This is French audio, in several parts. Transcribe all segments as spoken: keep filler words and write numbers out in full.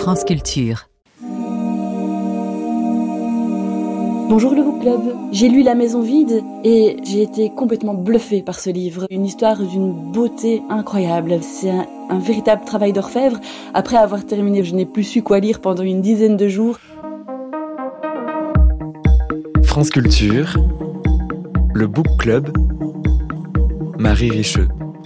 France Culture. Bonjour le Book Club. J'ai lu La Maison Vide et j'ai été complètement bluffée par ce livre. Une histoire d'une beauté incroyable. C'est un, un véritable travail d'orfèvre. Après avoir terminé, je n'ai plus su quoi lire pendant une dizaine de jours. France Culture, le Book Club, Marie Richeux.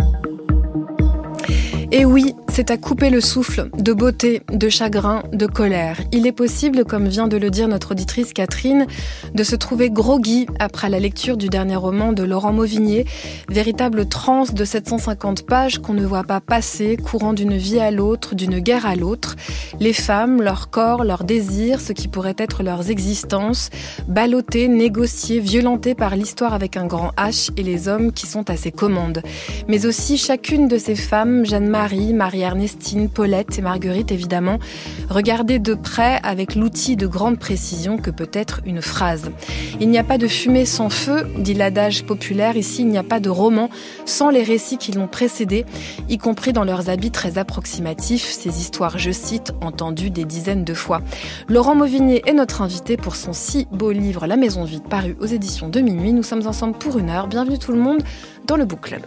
Et oui, c'est à couper le souffle de beauté, de chagrin, de colère. Il est possible, comme vient de le dire notre auditrice Catherine, de se trouver groggy après la lecture du dernier roman de Laurent Mauvigné, véritable transe de sept cent cinquante pages qu'on ne voit pas passer, courant d'une vie à l'autre, d'une guerre à l'autre. Les femmes, leur corps, leurs désirs, ce qui pourrait être leurs existences, ballottées, négociées, violentées par l'histoire avec un grand H et les hommes qui sont à ses commandes. Mais aussi chacune de ces femmes, Jeanne-Marie, Marie-Ernestine, Paulette et Marguerite évidemment, regardées de près avec l'outil de grande précision que peut être une phrase. Il n'y a pas de fumée sans feu, dit l'adage populaire. Ici, il n'y a pas de roman sans les récits qui l'ont précédé, y compris dans leurs habits très approximatifs, ces histoires, je cite, entendues des dizaines de fois. Laurent Mauvigné est notre invité pour son si beau livre La Maison Vide, paru aux éditions de Minuit. Nous sommes ensemble pour une heure. Bienvenue tout le monde dans le Book Club.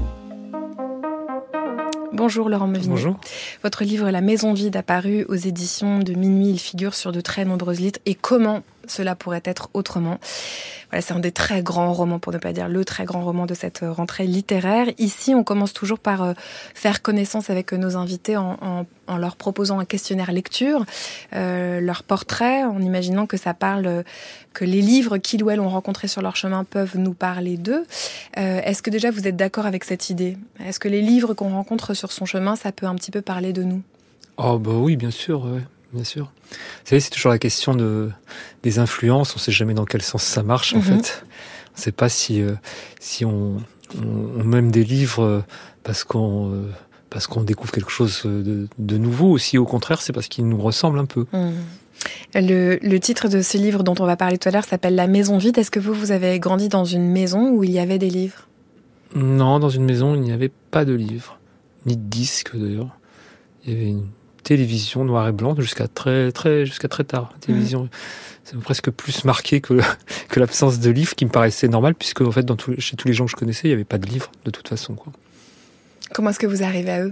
Bonjour Laurent Mauvigné. Bonjour. Votre livre La Maison Vide a paru aux éditions de Minuit. Il figure sur de très nombreuses listes. Et comment cela pourrait être autrement ? Voilà, c'est un des très grands romans, pour ne pas dire le très grand roman de cette rentrée littéraire. Ici, on commence toujours par euh, faire connaissance avec nos invités en, en, en leur proposant un questionnaire lecture, euh, leur portrait, en imaginant que ça parle, euh, que les livres qu'ils ou elles ont rencontrés sur leur chemin peuvent nous parler d'eux. Euh, est-ce que déjà vous êtes d'accord avec cette idée ? Est-ce que les livres qu'on rencontre sur son chemin, ça peut un petit peu parler de nous ? Oh bah oui, bien sûr, ouais, bien sûr. Vous savez, c'est toujours la question de, des influences. On ne sait jamais dans quel sens ça marche, en mm-hmm. fait. On ne sait pas si, euh, si on, on, on aime des livres parce qu'on, euh, parce qu'on découvre quelque chose de, de nouveau, ou si au contraire, c'est parce qu'ils nous ressemblent un peu. Mm. Le, le titre de ce livre dont on va parler tout à l'heure s'appelle La Maison Vide. Est-ce que vous, vous avez grandi dans une maison où il y avait des livres ? Non, dans une maison, il n'y avait pas de livres, ni de disques d'ailleurs. Il y avait une télévision noir et blanc jusqu'à très, très, jusqu'à très tard. La télévision, mmh. c'est presque plus marqué que, que l'absence de livres, qui me paraissait normal, puisque en fait, dans tout, chez tous les gens que je connaissais, il n'y avait pas de livres de toute façon, quoi. Comment est-ce que vous arrivez à eux ?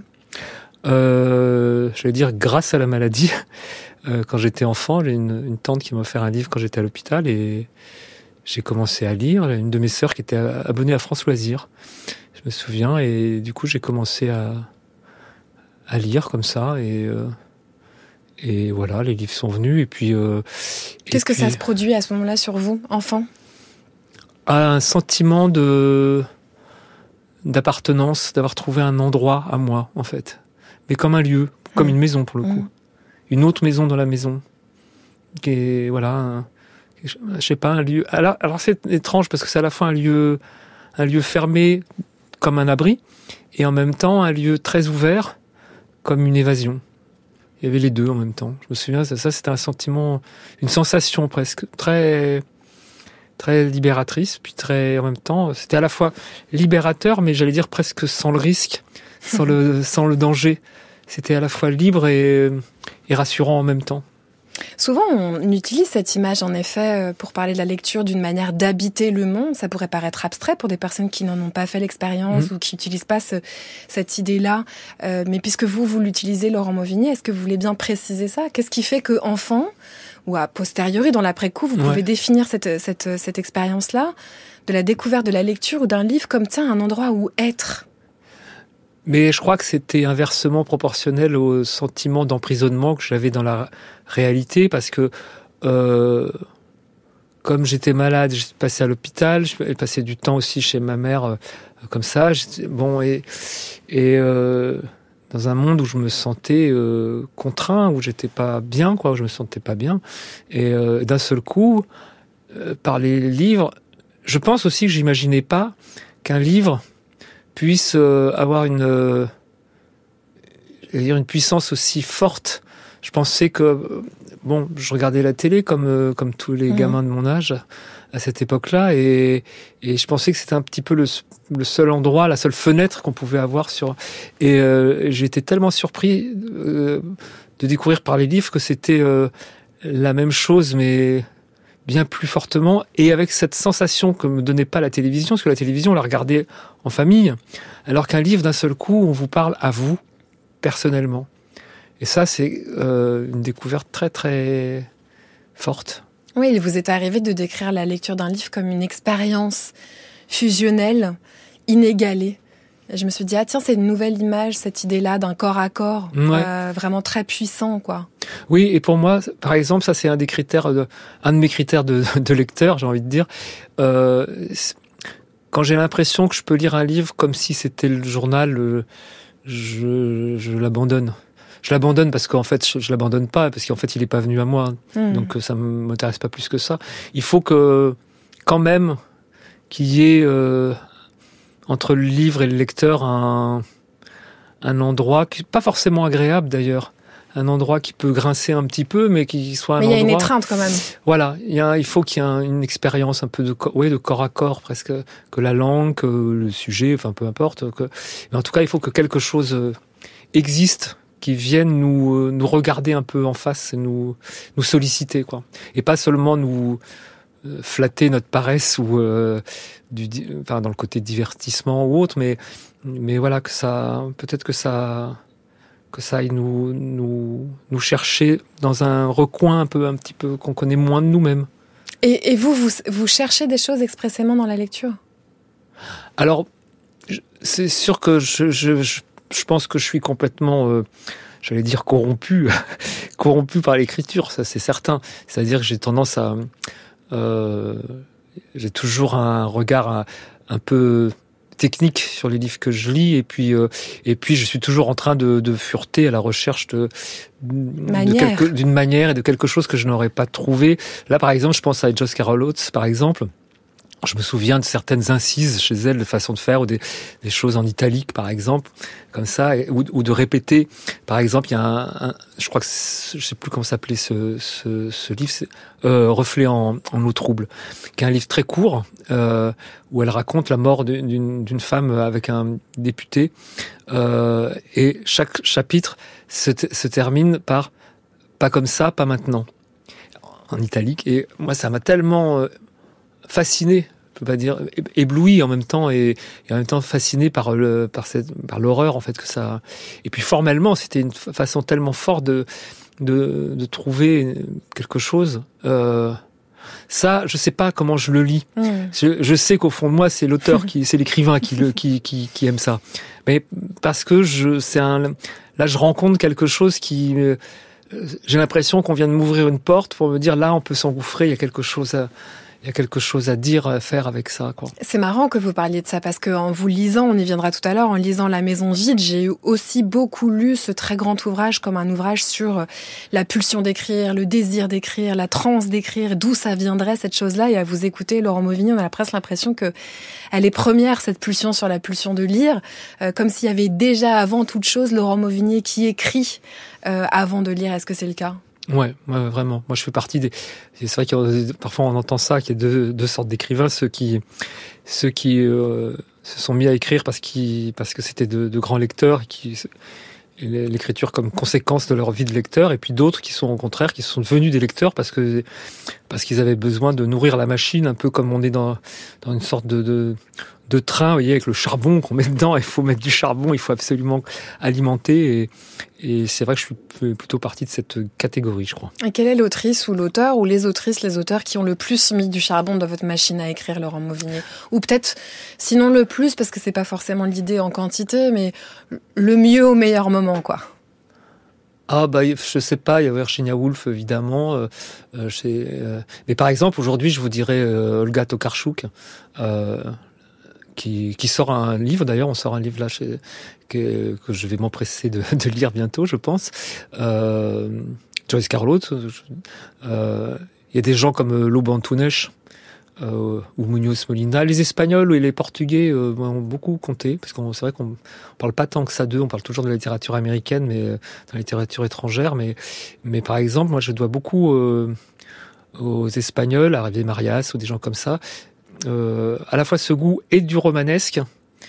euh, Je vais dire grâce à la maladie. Euh, quand j'étais enfant, j'ai une, une tante qui m'a offert un livre quand j'étais à l'hôpital et j'ai commencé à lire. Une de mes sœurs qui était abonnée à France Loisirs, je me souviens, et du coup j'ai commencé à, à lire comme ça et, euh, et voilà, les livres sont venus et puis... Euh, Qu'est-ce et que puis, ça se produit à ce moment-là sur vous, enfant ? Un sentiment de, d'appartenance, d'avoir trouvé un endroit à moi en fait, mais comme un lieu, comme mmh. une maison pour le coup. Mmh. Une autre maison dans la maison, qui est, voilà, un, je sais pas, un lieu. Alors, alors c'est étrange parce que c'est à la fois un lieu, un lieu fermé comme un abri, et en même temps un lieu très ouvert comme une évasion. Il y avait les deux en même temps. Je me souviens, ça, ça c'était un sentiment, une sensation presque très, très libératrice, puis très, en même temps, c'était à la fois libérateur, mais j'allais dire presque sans le risque, sans le, sans le danger. C'était à la fois libre et, et rassurant en même temps. Souvent, on utilise cette image, en effet, pour parler de la lecture d'une manière d'habiter le monde. Ça pourrait paraître abstrait pour des personnes qui n'en ont pas fait l'expérience mmh. ou qui n'utilisent pas ce, cette idée-là. Euh, mais puisque vous, vous l'utilisez, Laurent Mauvigné, est-ce que vous voulez bien préciser ça ? Qu'est-ce qui fait qu'enfant, ou a posteriori, dans l'après-coup, vous pouvez ouais. définir cette, cette, cette expérience-là, de la découverte de la lecture ou d'un livre comme, tiens, un endroit où être ? Mais je crois que c'était inversement proportionnel au sentiment d'emprisonnement que j'avais dans la réalité, parce que euh, comme j'étais malade, j'ai passé à l'hôpital, j'ai passé du temps aussi chez ma mère, euh, comme ça. Bon, et, et euh, dans un monde où je me sentais euh, contraint, où j'étais pas bien, quoi, où je me sentais pas bien. Et euh, d'un seul coup, euh, par les livres, je pense aussi que j'imaginais pas qu'un livre puisse euh, avoir une, euh, dire une puissance aussi forte. Je pensais que, bon, je regardais la télé comme, euh, comme tous les mmh. gamins de mon âge, à cette époque-là, et, et je pensais que c'était un petit peu le, le seul endroit, la seule fenêtre qu'on pouvait avoir sur. Et euh, j'ai été tellement surpris euh, de découvrir par les livres que c'était euh, la même chose, mais bien plus fortement, et avec cette sensation que me donnait pas la télévision, parce que la télévision, on la regardait en famille, alors qu'un livre, d'un seul coup, on vous parle à vous, personnellement. Et ça, c'est euh, une découverte très, très forte. Oui, il vous est arrivé de décrire la lecture d'un livre comme une expérience fusionnelle, inégalée. Je me suis dit, ah tiens, c'est une nouvelle image, cette idée-là d'un corps à corps, ouais. euh, vraiment très puissant, quoi. Oui, et pour moi, par exemple, ça c'est un des critères, de, un de mes critères de, de lecteur, j'ai envie de dire. Euh, quand j'ai l'impression que je peux lire un livre comme si c'était le journal, euh, je, je l'abandonne. Je l'abandonne parce qu'en fait, je, je l'abandonne pas, parce qu'en fait, il est pas venu à moi. Mmh. Donc ça m'intéresse pas plus que ça. Il faut que, quand même, qu'il y ait euh, entre le livre et le lecteur un, un endroit qui pas forcément agréable d'ailleurs, un endroit qui peut grincer un petit peu, mais qui soit un mais endroit. Mais il y a une étreinte quand même. Voilà, il y a, il faut qu'il y ait un, une expérience un peu de, ouais, de corps à corps presque, que la langue, que le sujet, enfin peu importe. Que, mais en tout cas, il faut que quelque chose existe qui vienne nous nous regarder un peu en face et nous nous solliciter, quoi, et pas seulement nous euh, flatter notre paresse ou euh, du enfin dans le côté divertissement ou autre, mais mais voilà, que ça peut-être que ça que ça aille nous nous nous chercher dans un recoin un peu un petit peu qu'on connaît moins de nous-mêmes. Et, et vous, vous vous cherchez des choses expressément dans la lecture? Alors c'est sûr que je je, je Je pense que je suis complètement, euh, j'allais dire corrompu, corrompu par l'écriture, ça c'est certain. C'est-à-dire que j'ai tendance à, euh, j'ai toujours un regard un, un peu technique sur les livres que je lis, et puis euh, et puis je suis toujours en train de, de fureter à la recherche de, de quelque, d'une manière et de quelque chose que je n'aurais pas trouvé. Là, par exemple, je pense à Joyce Carol Oates, par exemple. Je me souviens de certaines incises chez elle, de façon de faire, ou des, des choses en italique, par exemple, comme ça, et, ou, ou de répéter. Par exemple, il y a un, un je crois que je sais plus comment s'appelait ce, ce, ce livre, c'est euh, Reflet en, en eau trouble, qui est un livre très court, euh, où elle raconte la mort d'une, d'une femme avec un député, euh, et chaque chapitre se, se termine par « pas comme ça, pas maintenant », en italique. Et moi, ça m'a tellement... Euh, fasciné, je peux pas dire ébloui en même temps, et, et en même temps fasciné par le par cette par l'horreur en fait que ça. Et puis formellement, c'était une façon tellement forte de de, de trouver quelque chose. Euh, ça, je sais pas comment je le lis. Mmh. Je, je sais qu'au fond de moi, c'est l'auteur qui, c'est l'écrivain qui le qui qui qui aime ça. Mais parce que je, c'est un là, je rencontre quelque chose qui euh, j'ai l'impression qu'on vient de m'ouvrir une porte pour me dire là, on peut s'engouffrer. Il y a quelque chose à Il y a quelque chose à dire, à faire avec ça, quoi. C'est marrant que vous parliez de ça, parce que en vous lisant, on y viendra tout à l'heure, en lisant La Maison vide, j'ai aussi beaucoup lu ce très grand ouvrage comme un ouvrage sur la pulsion d'écrire, le désir d'écrire, la transe d'écrire, d'où ça viendrait cette chose-là. Et à vous écouter, Laurent Mauvigny, on a presque l'impression que elle est première, cette pulsion sur la pulsion de lire, euh, comme s'il y avait déjà avant toute chose Laurent Mauvigny qui écrit euh, avant de lire. Est-ce que c'est le cas ? Ouais, ouais, vraiment. Moi, je fais partie des. C'est vrai que parfois on entend ça, qu'il y a deux, deux sortes d'écrivains, ceux qui, ceux qui euh, se sont mis à écrire parce qu'ils, parce que c'était de, de grands lecteurs, qui l'écriture comme conséquence de leur vie de lecteur, et puis d'autres qui sont au contraire, qui sont devenus des lecteurs parce que parce qu'ils avaient besoin de nourrir la machine, un peu comme on est dans dans une sorte de de, de train, vous voyez, avec le charbon qu'on met dedans. Il faut mettre du charbon, il faut absolument alimenter, et, et c'est vrai que je suis plutôt partie de cette catégorie, je crois. Et quelle est l'autrice ou l'auteur, ou les autrices, les auteurs qui ont le plus mis du charbon dans votre machine à écrire, Laurent Mauvigny ? Ou peut-être, sinon le plus, parce que c'est pas forcément l'idée en quantité, mais le mieux au meilleur moment, quoi. Ah bah je sais pas, il y a Virginia Woolf évidemment, euh, euh, euh, mais par exemple aujourd'hui je vous dirais euh, Olga Tokarczuk, euh, qui, qui sort un livre, d'ailleurs on sort un livre là chez, que, que je vais m'empresser de, de lire bientôt, je pense. Euh, Joyce Carol Oates, euh, il y a des gens comme Lobo Antunes, Euh, ou Muñoz Molina. Les Espagnols et les Portugais euh, ont beaucoup compté, parce que c'est vrai qu'on parle pas tant que ça d'eux, on parle toujours de la littérature américaine, mais euh, de la littérature étrangère. Mais, mais par exemple, moi, je dois beaucoup euh, aux Espagnols, à Javier Marias ou des gens comme ça, euh, à la fois ce goût et du romanesque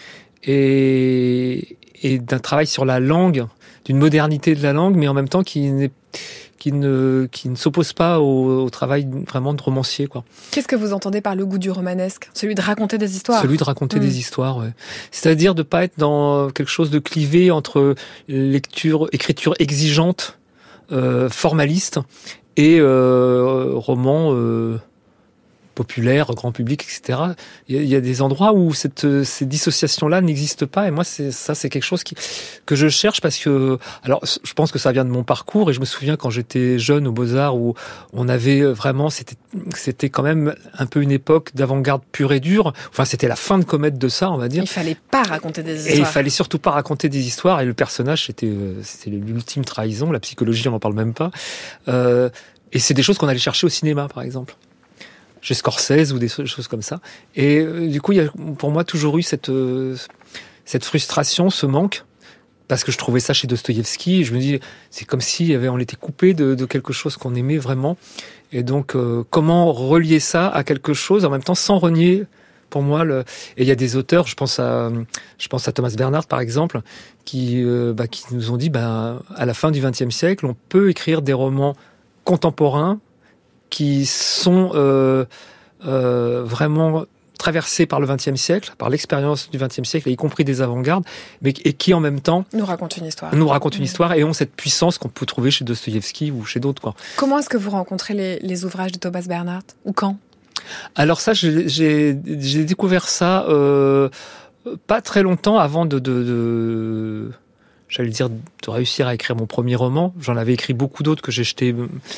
et, et d'un travail sur la langue, d'une modernité de la langue, mais en même temps qui n'est qui ne qui ne s'oppose pas au, au travail vraiment de romancier, quoi. Qu'est-ce que vous entendez par le goût du romanesque ? Celui de raconter des histoires. Celui de raconter mmh. des histoires, ouais. C'est-à-dire de pas être dans quelque chose de clivé entre lecture, écriture exigeante, euh, formaliste, et euh, roman euh, populaire, grand public, et cetera. Il y a, il y a des endroits où cette, ces dissociations-là n'existent pas, et moi, c'est, ça, c'est quelque chose qui, que je cherche parce que, alors, je pense que ça vient de mon parcours, et je me souviens quand j'étais jeune aux Beaux-Arts où on avait vraiment, c'était, c'était quand même un peu une époque d'avant-garde pure et dure. Enfin, c'était la fin de comète de ça, on va dire. Il fallait pas raconter des histoires. Et il fallait surtout pas raconter des histoires, et le personnage, c'était, c'était l'ultime trahison, la psychologie, on n'en parle même pas. Euh, et c'est des choses qu'on allait chercher au cinéma, par exemple. Chez Scorsese ou des choses comme ça. Et euh, du coup, il y a pour moi toujours eu cette, euh, cette frustration, ce manque, parce que je trouvais ça chez Dostoïevski, et je me dis, c'est comme si y avait, on était coupé de, de quelque chose qu'on aimait vraiment. Et donc, euh, comment relier ça à quelque chose, en même temps, sans renier, pour moi, le... et il y a des auteurs, je pense à, je pense à Thomas Bernhard, par exemple, qui, euh, bah, qui nous ont dit, bah, à la fin du vingtième siècle, on peut écrire des romans contemporains, qui sont euh, euh, vraiment traversés par le vingtième siècle, par l'expérience du vingtième siècle, y compris des avant-gardes, mais et qui en même temps nous racontent une histoire. Nous racontent une histoire et ont cette puissance qu'on peut trouver chez Dostoïevski ou chez d'autres, quoi. Comment est-ce que vous rencontrez les, les ouvrages de Thomas Bernhard ou quand ? Alors ça, j'ai, j'ai, j'ai découvert ça euh, pas très longtemps avant de, de, de j'allais dire de réussir à écrire mon premier roman. J'en avais écrit beaucoup d'autres que j'ai jetés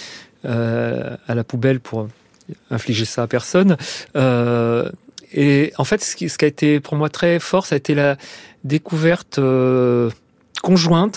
Euh, à la poubelle pour infliger ça à personne. Euh, et en fait, ce qui, ce qui a été pour moi très fort, ça a été la découverte euh, conjointe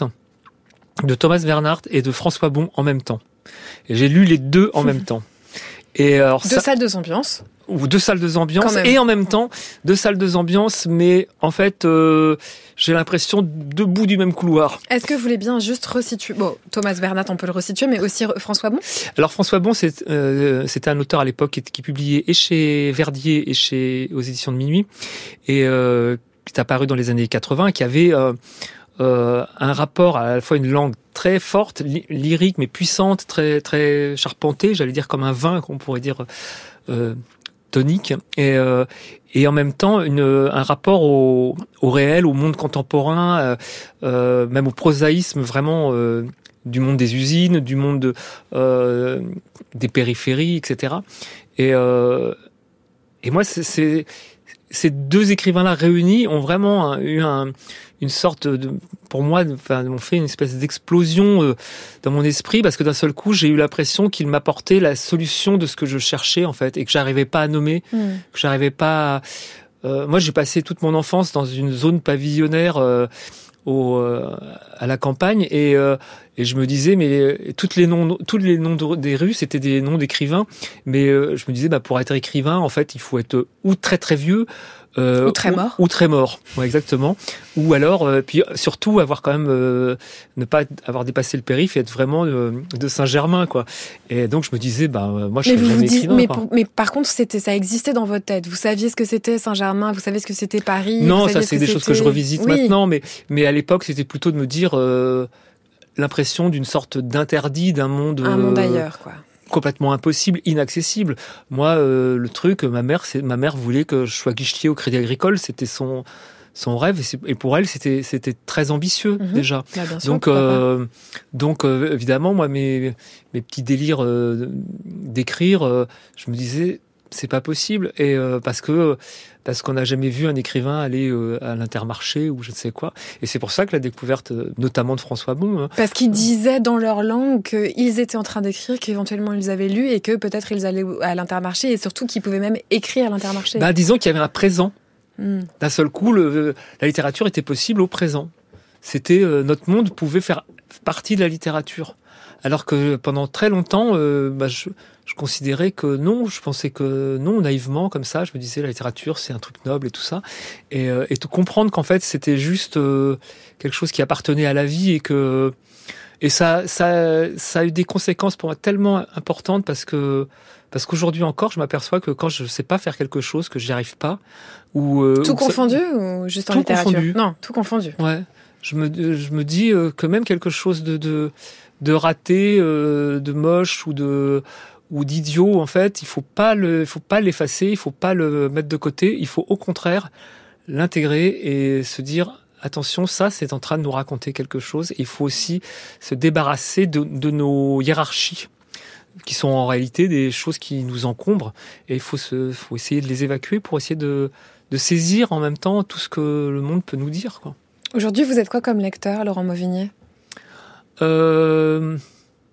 de Thomas Bernhard et de François Bon en même temps. Et j'ai lu les deux en même temps. Et alors, deux ça, salles, deux ambiances. Ou deux salles, deux ambiances. Et en même temps, deux salles, deux ambiances, mais en fait, euh, j'ai l'impression debout du même couloir. Est-ce que vous voulez bien juste resituer... Bon, Thomas Bernhard, on peut le resituer, mais aussi François Bon ? Alors, François Bon, c'est, euh, c'était un auteur à l'époque qui, qui publiait et chez Verdier et chez, aux éditions de Minuit, et euh, qui est apparu dans les années quatre-vingts, qui avait euh, euh, un rapport à la fois une langue très forte, ly- lyrique, mais puissante, très, très charpentée, j'allais dire comme un vin, qu'on pourrait dire... Euh, tonique, et, euh, et en même temps une, un rapport au, au réel, au monde contemporain, euh, euh, même au prosaïsme vraiment euh, du monde des usines, du monde de, euh, des périphéries, et cetera. Et, euh, et moi, c'est, c'est, ces deux écrivains-là réunis ont vraiment un, eu un, une sorte de, pour moi, enfin, ont fait une espèce d'explosion euh, dans mon esprit, parce que d'un seul coup, j'ai eu l'impression qu'ils m'apportaient la solution de ce que je cherchais, en fait, et que j'arrivais pas à nommer, mmh. que j'arrivais pas à... Euh, moi, j'ai passé toute mon enfance dans une zone pavillonnaire euh, au, euh, à la campagne, et, euh, et je me disais, mais toutes les noms, tous les noms de, des rues, c'était des noms d'écrivains, mais euh, je me disais, bah, pour être écrivain, en fait, il faut être ou très très vieux, Euh, ou très mort. Ou, ou très mort, ouais, exactement. Ou alors, euh, puis surtout avoir quand même euh, ne pas avoir dépassé le périph' et être vraiment de, de Saint-Germain, quoi. Et donc je me disais, bah moi je suis jamais écrivain. Mais, pour, mais par contre, c'était ça existait dans votre tête. Vous saviez ce que c'était Saint-Germain, vous savez ce que c'était Paris. Non, vous ça c'est des c'était... choses que je revisite oui. maintenant, mais mais à l'époque c'était plutôt de me dire euh, l'impression d'une sorte d'interdit d'un monde. Un monde ailleurs, quoi. Complètement impossible, inaccessible. Moi, euh, le truc, ma mère, c'est, ma mère voulait que je sois guichetier au Crédit Agricole. C'était son son rêve, et, c'est, et pour elle, c'était c'était très ambitieux mmh. déjà. Bah, bien sûr, donc euh, donc euh, évidemment, moi, mes mes petits délires euh, d'écrire, euh, je me disais, c'est pas possible, et euh, parce que parce qu'on n'a jamais vu un écrivain aller euh, à l'Intermarché ou je ne sais quoi. Et c'est pour ça que la découverte, notamment de François Bon... Hein, parce qu'ils disaient dans leur langue qu'ils étaient en train d'écrire, qu'éventuellement ils avaient lu, et que peut-être ils allaient à l'Intermarché, et surtout qu'ils pouvaient même écrire à l'Intermarché. Ben, disons qu'il y avait un présent. Mm. D'un seul coup, le, la littérature était possible au présent. C'était euh, notre monde pouvait faire partie de la littérature. Alors que pendant très longtemps, euh, bah, je, je considérais que non, je pensais que non, naïvement, comme ça, je me disais la littérature c'est un truc noble et tout ça, et, euh, et tout comprendre qu'en fait c'était juste euh, quelque chose qui appartenait à la vie, et que Et ça, ça, ça a eu des conséquences pour moi tellement importantes parce que parce qu'aujourd'hui encore, je m'aperçois que quand je ne sais pas faire quelque chose, que j'y arrive pas, ou euh, tout ou confondu ça, ou juste en tout littérature confondu. Non, tout confondu. Ouais, je me je me dis que même quelque chose de de, de raté, euh, de moche ou de ou d'idiot, en fait, il faut pas le, il faut pas l'effacer, il faut pas le mettre de côté, il faut au contraire l'intégrer et se dire attention, ça c'est en train de nous raconter quelque chose. Il faut aussi se débarrasser de, de nos hiérarchies qui sont en réalité des choses qui nous encombrent et il faut se, faut essayer de les évacuer pour essayer de, de saisir en même temps tout ce que le monde peut nous dire, quoi. Aujourd'hui, vous êtes quoi comme lecteur, Laurent Mauvigné ? Euh...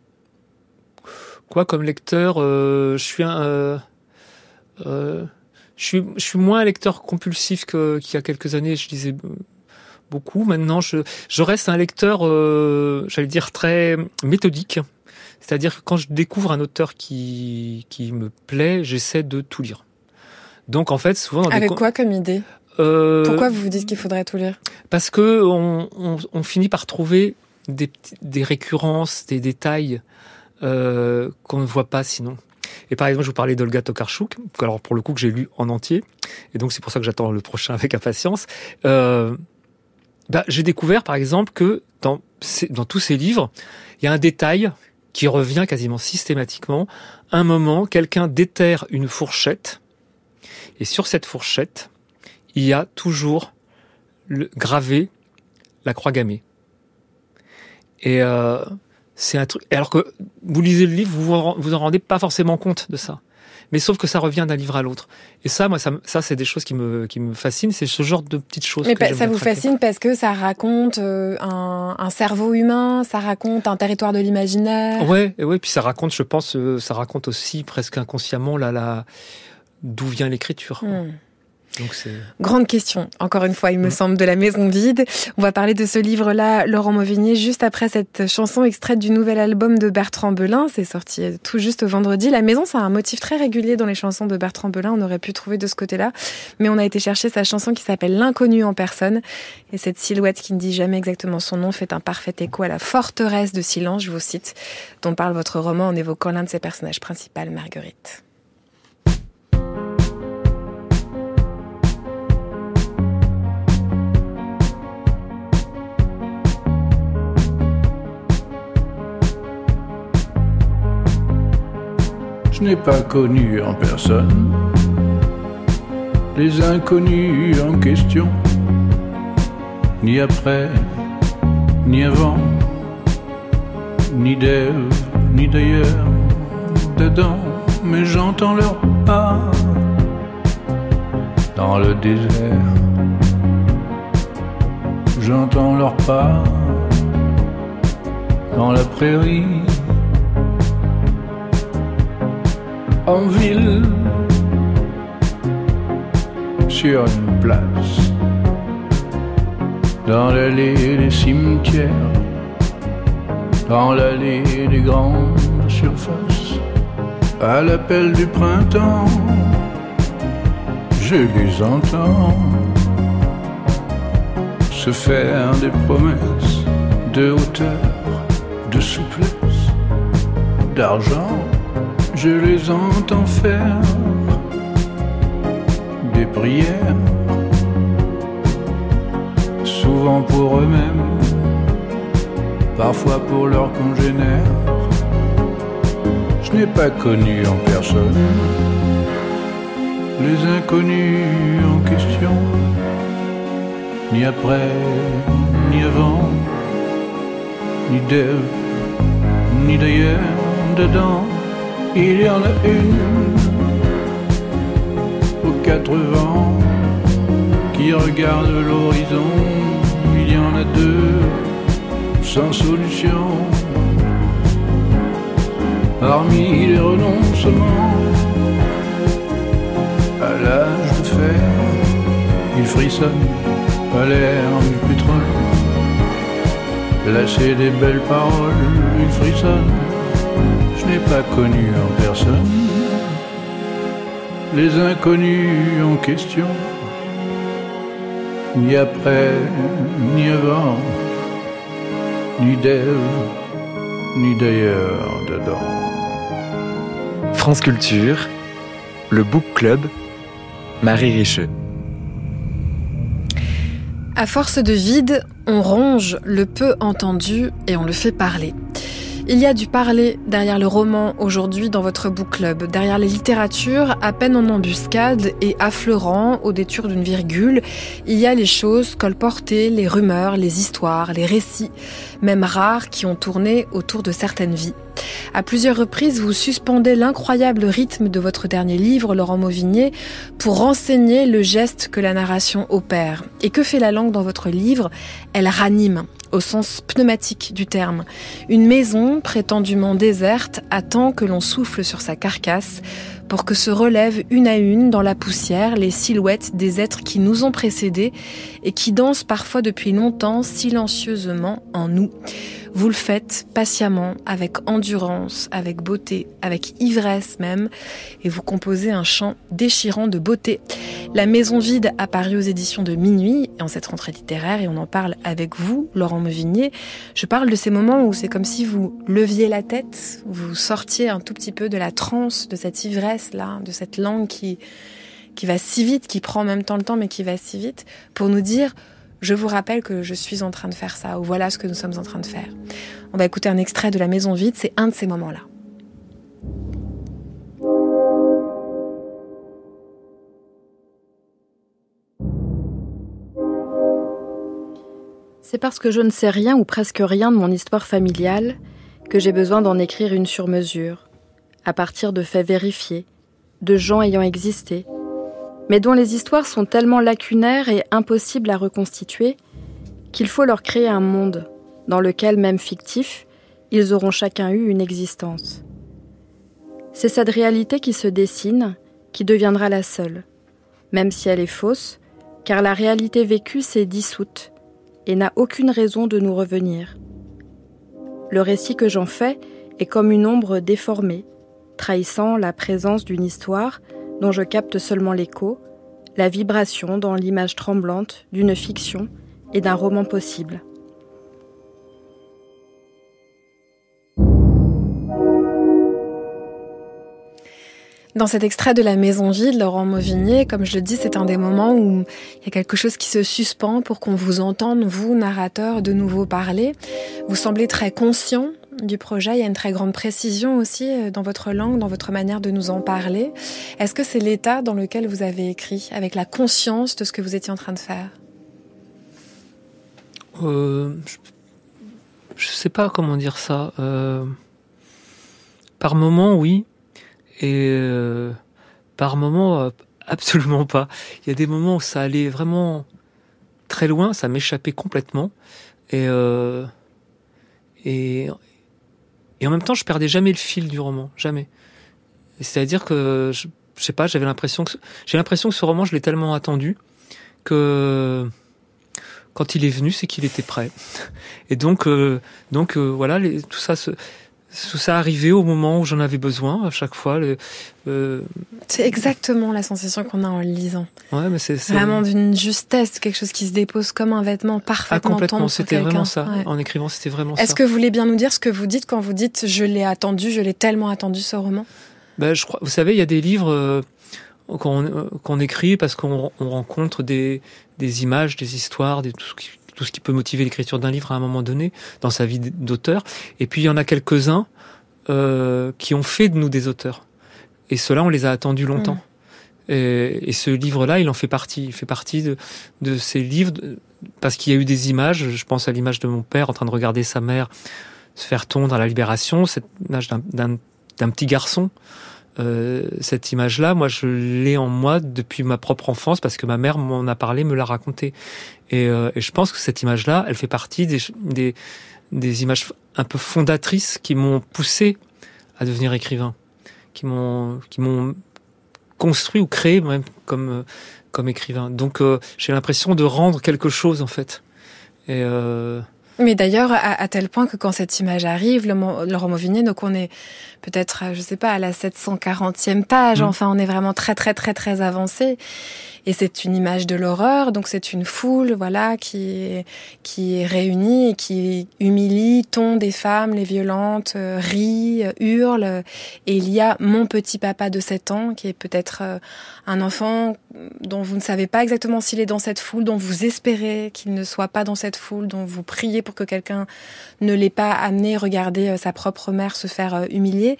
Quoi comme lecteur, euh, je suis un, euh, euh, je suis, je suis moins un lecteur compulsif que, qu'il y a quelques années. Je lisais beaucoup. Maintenant, je, je reste un lecteur, euh, j'allais dire très méthodique. C'est-à-dire que quand je découvre un auteur qui, qui me plaît, j'essaie de tout lire. Donc en fait, souvent dans avec des quoi comme idée ? euh, Pourquoi vous vous dites qu'il faudrait tout lire ? Parce que on, on, on finit par trouver des, des récurrences, des détails. Euh, qu'on ne voit pas sinon. Et par exemple, je vous parlais d'Olga Tokarczuk, alors pour le coup que j'ai lu en entier, et donc c'est pour ça que j'attends le prochain avec impatience. Euh, bah, j'ai découvert par exemple que dans, dans tous ces livres, il y a un détail qui revient quasiment systématiquement. Un moment, quelqu'un déterre une fourchette, et sur cette fourchette, il y a toujours le, gravé la croix gammée. Et euh, c'est un truc. Alors que vous lisez le livre, vous vous en rendez pas forcément compte de ça. Mais sauf que ça revient d'un livre à l'autre. Et ça, moi, ça, ça c'est des choses qui me, qui me fascinent. C'est ce genre de petites choses. Mais que ça vous traquer. Fascine parce que ça raconte euh, un, un cerveau humain, ça raconte un territoire de l'imaginaire. Ouais, et ouais. Puis ça raconte, je pense, euh, ça raconte aussi presque inconsciemment là, la, d'où vient l'écriture. Hmm. Donc c'est... Grande question, encore une fois, il me mmh. semble, de La Maison Vide. On va parler de ce livre-là, Laurent Mauvigné, juste après cette chanson extraite du nouvel album de Bertrand Belin. C'est sorti tout juste vendredi. La maison, c'est un motif très régulier dans les chansons de Bertrand Belin. On aurait pu trouver de ce côté-là. Mais on a été chercher sa chanson qui s'appelle L'inconnu en personne. Et cette silhouette qui ne dit jamais exactement son nom fait un parfait écho à la forteresse de silence, je vous cite, dont parle votre roman en évoquant l'un de ses personnages principaux, Marguerite. Je n'ai pas connu en personne les inconnus en question, ni après, ni avant, ni d'Ève, ni d'ailleurs, d'Adam, mais j'entends leurs pas dans le désert. J'entends leurs pas dans la prairie. En ville, sur une place, dans l'allée des cimetières, dans l'allée des grandes surfaces, à l'appel du printemps, je les entends se faire des promesses de hauteur, de souplesse, d'argent. Je les entends faire des prières, souvent pour eux-mêmes, parfois pour leurs congénères. Je n'ai pas connu en personne les inconnus en question, ni après, ni avant, ni d'Ève, ni d'ailleurs, dedans. Il y en a une aux quatre vents qui regarde l'horizon. Il y en a deux sans solution. Parmi les renoncements, à l'âge de fer, il frissonne à l'air du pétrole. Lassé des belles paroles, il frissonne. Je n'ai pas connu en personne les inconnus en question, ni après, ni avant, ni d'Ève, ni d'ailleurs dedans. France Culture, le Book Club, Marie Richeux. À force de vide, on ronge le peu entendu et on le fait parler. Il y a du parler derrière le roman aujourd'hui dans votre book club, derrière les littératures à peine en embuscade et affleurant au détour d'une virgule. Il y a les choses colportées, les rumeurs, les histoires, les récits, même rares, qui ont tourné autour de certaines vies. À plusieurs reprises, vous suspendez l'incroyable rythme de votre dernier livre, Laurent Mauvigné, pour renseigner le geste que la narration opère. Et que fait la langue dans votre livre ? Elle ranime, au sens pneumatique du terme. Une maison prétendument déserte attend que l'on souffle sur sa carcasse pour que se relèvent une à une dans la poussière les silhouettes des êtres qui nous ont précédés et qui dansent parfois depuis longtemps silencieusement en nous. Vous le faites patiemment, avec endurance, avec beauté, avec ivresse même, et vous composez un chant déchirant de beauté. La Maison vide a paru aux éditions de Minuit, en cette rentrée littéraire, et on en parle avec vous, Laurent Mauvigné. Je parle de ces moments où c'est comme si vous leviez la tête, vous sortiez un tout petit peu de la transe, de cette ivresse-là, de cette langue qui, qui va si vite, qui prend en même temps le temps, mais qui va si vite, pour nous dire... Je vous rappelle que je suis en train de faire ça, ou voilà ce que nous sommes en train de faire. On va écouter un extrait de La Maison vide, c'est un de ces moments-là. C'est parce que je ne sais rien ou presque rien de mon histoire familiale que j'ai besoin d'en écrire une sur mesure, à partir de faits vérifiés, de gens ayant existé, mais dont les histoires sont tellement lacunaires et impossibles à reconstituer qu'il faut leur créer un monde dans lequel, même fictif, ils auront chacun eu une existence. C'est cette réalité qui se dessine, qui deviendra la seule, même si elle est fausse, car la réalité vécue s'est dissoute et n'a aucune raison de nous revenir. Le récit que j'en fais est comme une ombre déformée, trahissant la présence d'une histoire dont je capte seulement l'écho, la vibration dans l'image tremblante d'une fiction et d'un roman possible. Dans cet extrait de La Maison vide, Laurent Mauvigné, comme je le dis, c'est un des moments où il y a quelque chose qui se suspend pour qu'on vous entende, vous, narrateur, de nouveau parler. Vous semblez très conscient du projet, il y a une très grande précision aussi dans votre langue, dans votre manière de nous en parler. Est-ce que c'est l'état dans lequel vous avez écrit, avec la conscience de ce que vous étiez en train de faire ? euh, Je ne sais pas comment dire ça. Euh, par moment, oui. Et euh, par moment, euh, absolument pas. Il y a des moments où ça allait vraiment très loin, ça m'échappait complètement. Et... Euh, et Et en même temps, je perdais jamais le fil du roman, jamais. C'est-à-dire que, je, je sais pas, j'avais l'impression que j'ai l'impression que ce roman, je l'ai tellement attendu que quand il est venu, c'est qu'il était prêt. Et donc, euh, donc euh, voilà, les, tout ça, se, tout ça arrivait au moment où j'en avais besoin à chaque fois. Le, euh... C'est exactement la sensation qu'on a en le lisant. Ouais, mais c'est, c'est... vraiment d'une justesse, quelque chose qui se dépose comme un vêtement parfaitement ah, complètement, tombe sur c'était quelqu'un. vraiment ça. Ouais. En écrivant, c'était vraiment Est-ce ça. Est-ce que vous voulez bien nous dire ce que vous dites quand vous dites « je l'ai attendu, je l'ai tellement attendu ce roman » ? Ben, je crois, vous savez, il y a des livres euh, qu'on, euh, qu'on écrit parce qu'on on rencontre des, des images, des histoires, des, tout, ce qui, tout ce qui peut motiver l'écriture d'un livre à un moment donné dans sa vie d'auteur. Et puis il y en a quelques-uns euh, qui ont fait de nous des auteurs. Et ceux-là, on les a attendus longtemps. Mmh. Et, et ce livre-là, il en fait partie. Il fait partie de, de ces livres de, parce qu'il y a eu des images. Je pense à l'image de mon père en train de regarder sa mère se faire tondre à la Libération, cette image d'un, d'un, d'un petit garçon. Euh, cette image-là, moi, je l'ai en moi depuis ma propre enfance parce que ma mère m'en a parlé, me l'a raconté. Et, euh, et je pense que cette image-là, elle fait partie des, des, des images un peu fondatrices qui m'ont poussé à devenir écrivain, qui m'ont, qui m'ont construit ou créé même comme, comme écrivain. Donc, euh, j'ai l'impression de rendre quelque chose, en fait. Et euh, Mais d'ailleurs, à, à tel point que quand cette image arrive, le, Laurent Mauvigné, donc on est peut-être, je sais pas, à la sept cent quarantième page, mmh. enfin on est vraiment très très très très avancé. Et c'est une image de l'horreur, donc c'est une foule, voilà, qui est, qui est réunie et qui humilie, tond des femmes, les violente, euh, rit, euh, hurle. Et il y a mon petit papa de sept ans, qui est peut-être euh, un enfant dont vous ne savez pas exactement s'il est dans cette foule, dont vous espérez qu'il ne soit pas dans cette foule, dont vous priez pour que quelqu'un ne l'ait pas amené regarder euh, sa propre mère se faire euh, humilier.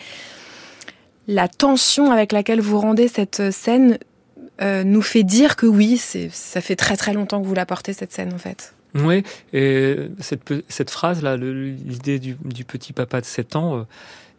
La tension avec laquelle vous rendez cette scène euh, nous fait dire que oui, c'est, ça fait très très longtemps que vous la portez, cette scène, en fait. Oui, et cette, cette phrase-là, le, l'idée du, du petit papa de sept ans, euh,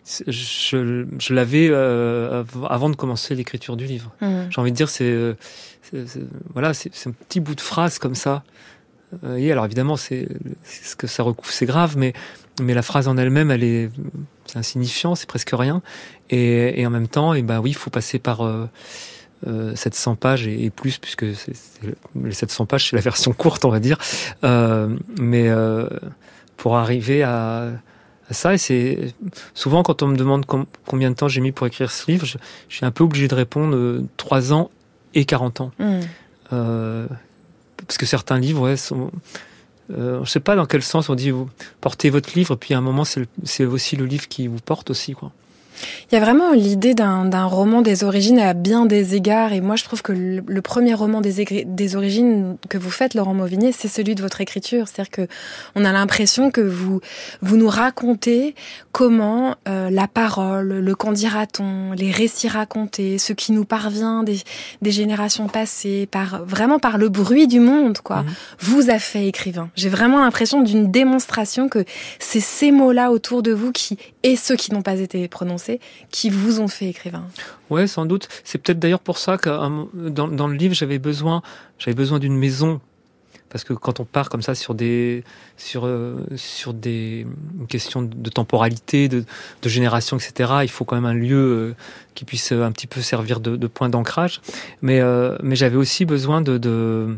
je, je l'avais euh, avant de commencer l'écriture du livre. Mmh. J'ai envie de dire, c'est, c'est, c'est, voilà, c'est, c'est un petit bout de phrase comme ça. Euh, et alors évidemment, c'est, c'est ce que ça recouvre, c'est grave, mais, mais la phrase en elle-même, elle est, c'est insignifiant, c'est presque rien. Et, et en même temps, et ben oui, il faut passer par euh, euh, sept cents pages et, et plus, puisque c'est, c'est, les sept cents pages, c'est la version courte, on va dire. Euh, mais euh, pour arriver à à ça, et c'est souvent quand on me demande com- combien de temps j'ai mis pour écrire ce livre, je, je suis un peu obligé de répondre euh, trois ans et quarante ans. Mmh. Euh, parce que certains livres, ouais, sont, euh, je sais pas dans quel sens on dit vous portez votre livre, puis à un moment c'est, le, c'est aussi le livre qui vous porte aussi, quoi. Il y a vraiment l'idée d'un, d'un roman des origines à bien des égards, et moi je trouve que le, le premier roman des, égr- des origines que vous faites, Laurent Mauvigné, c'est celui de votre écriture. C'est-à-dire que on a l'impression que vous vous nous racontez comment euh, la parole, le qu'en dira-t-on, les récits racontés, ce qui nous parvient des, des générations passées, par vraiment par le bruit du monde, quoi, mmh. vous a fait écrivain. J'ai vraiment l'impression d'une démonstration que c'est ces mots-là autour de vous qui, et ceux qui n'ont pas été prononcés, qui vous ont fait écrivain. Ouais, sans doute. C'est peut-être d'ailleurs pour ça que dans, dans le livre, j'avais besoin, j'avais besoin d'une maison, parce que quand on part comme ça sur des, sur, euh, sur des questions de temporalité, de, de génération, et cetera, il faut quand même un lieu euh, qui puisse un petit peu servir de, de point d'ancrage. Mais, euh, mais j'avais aussi besoin de, de,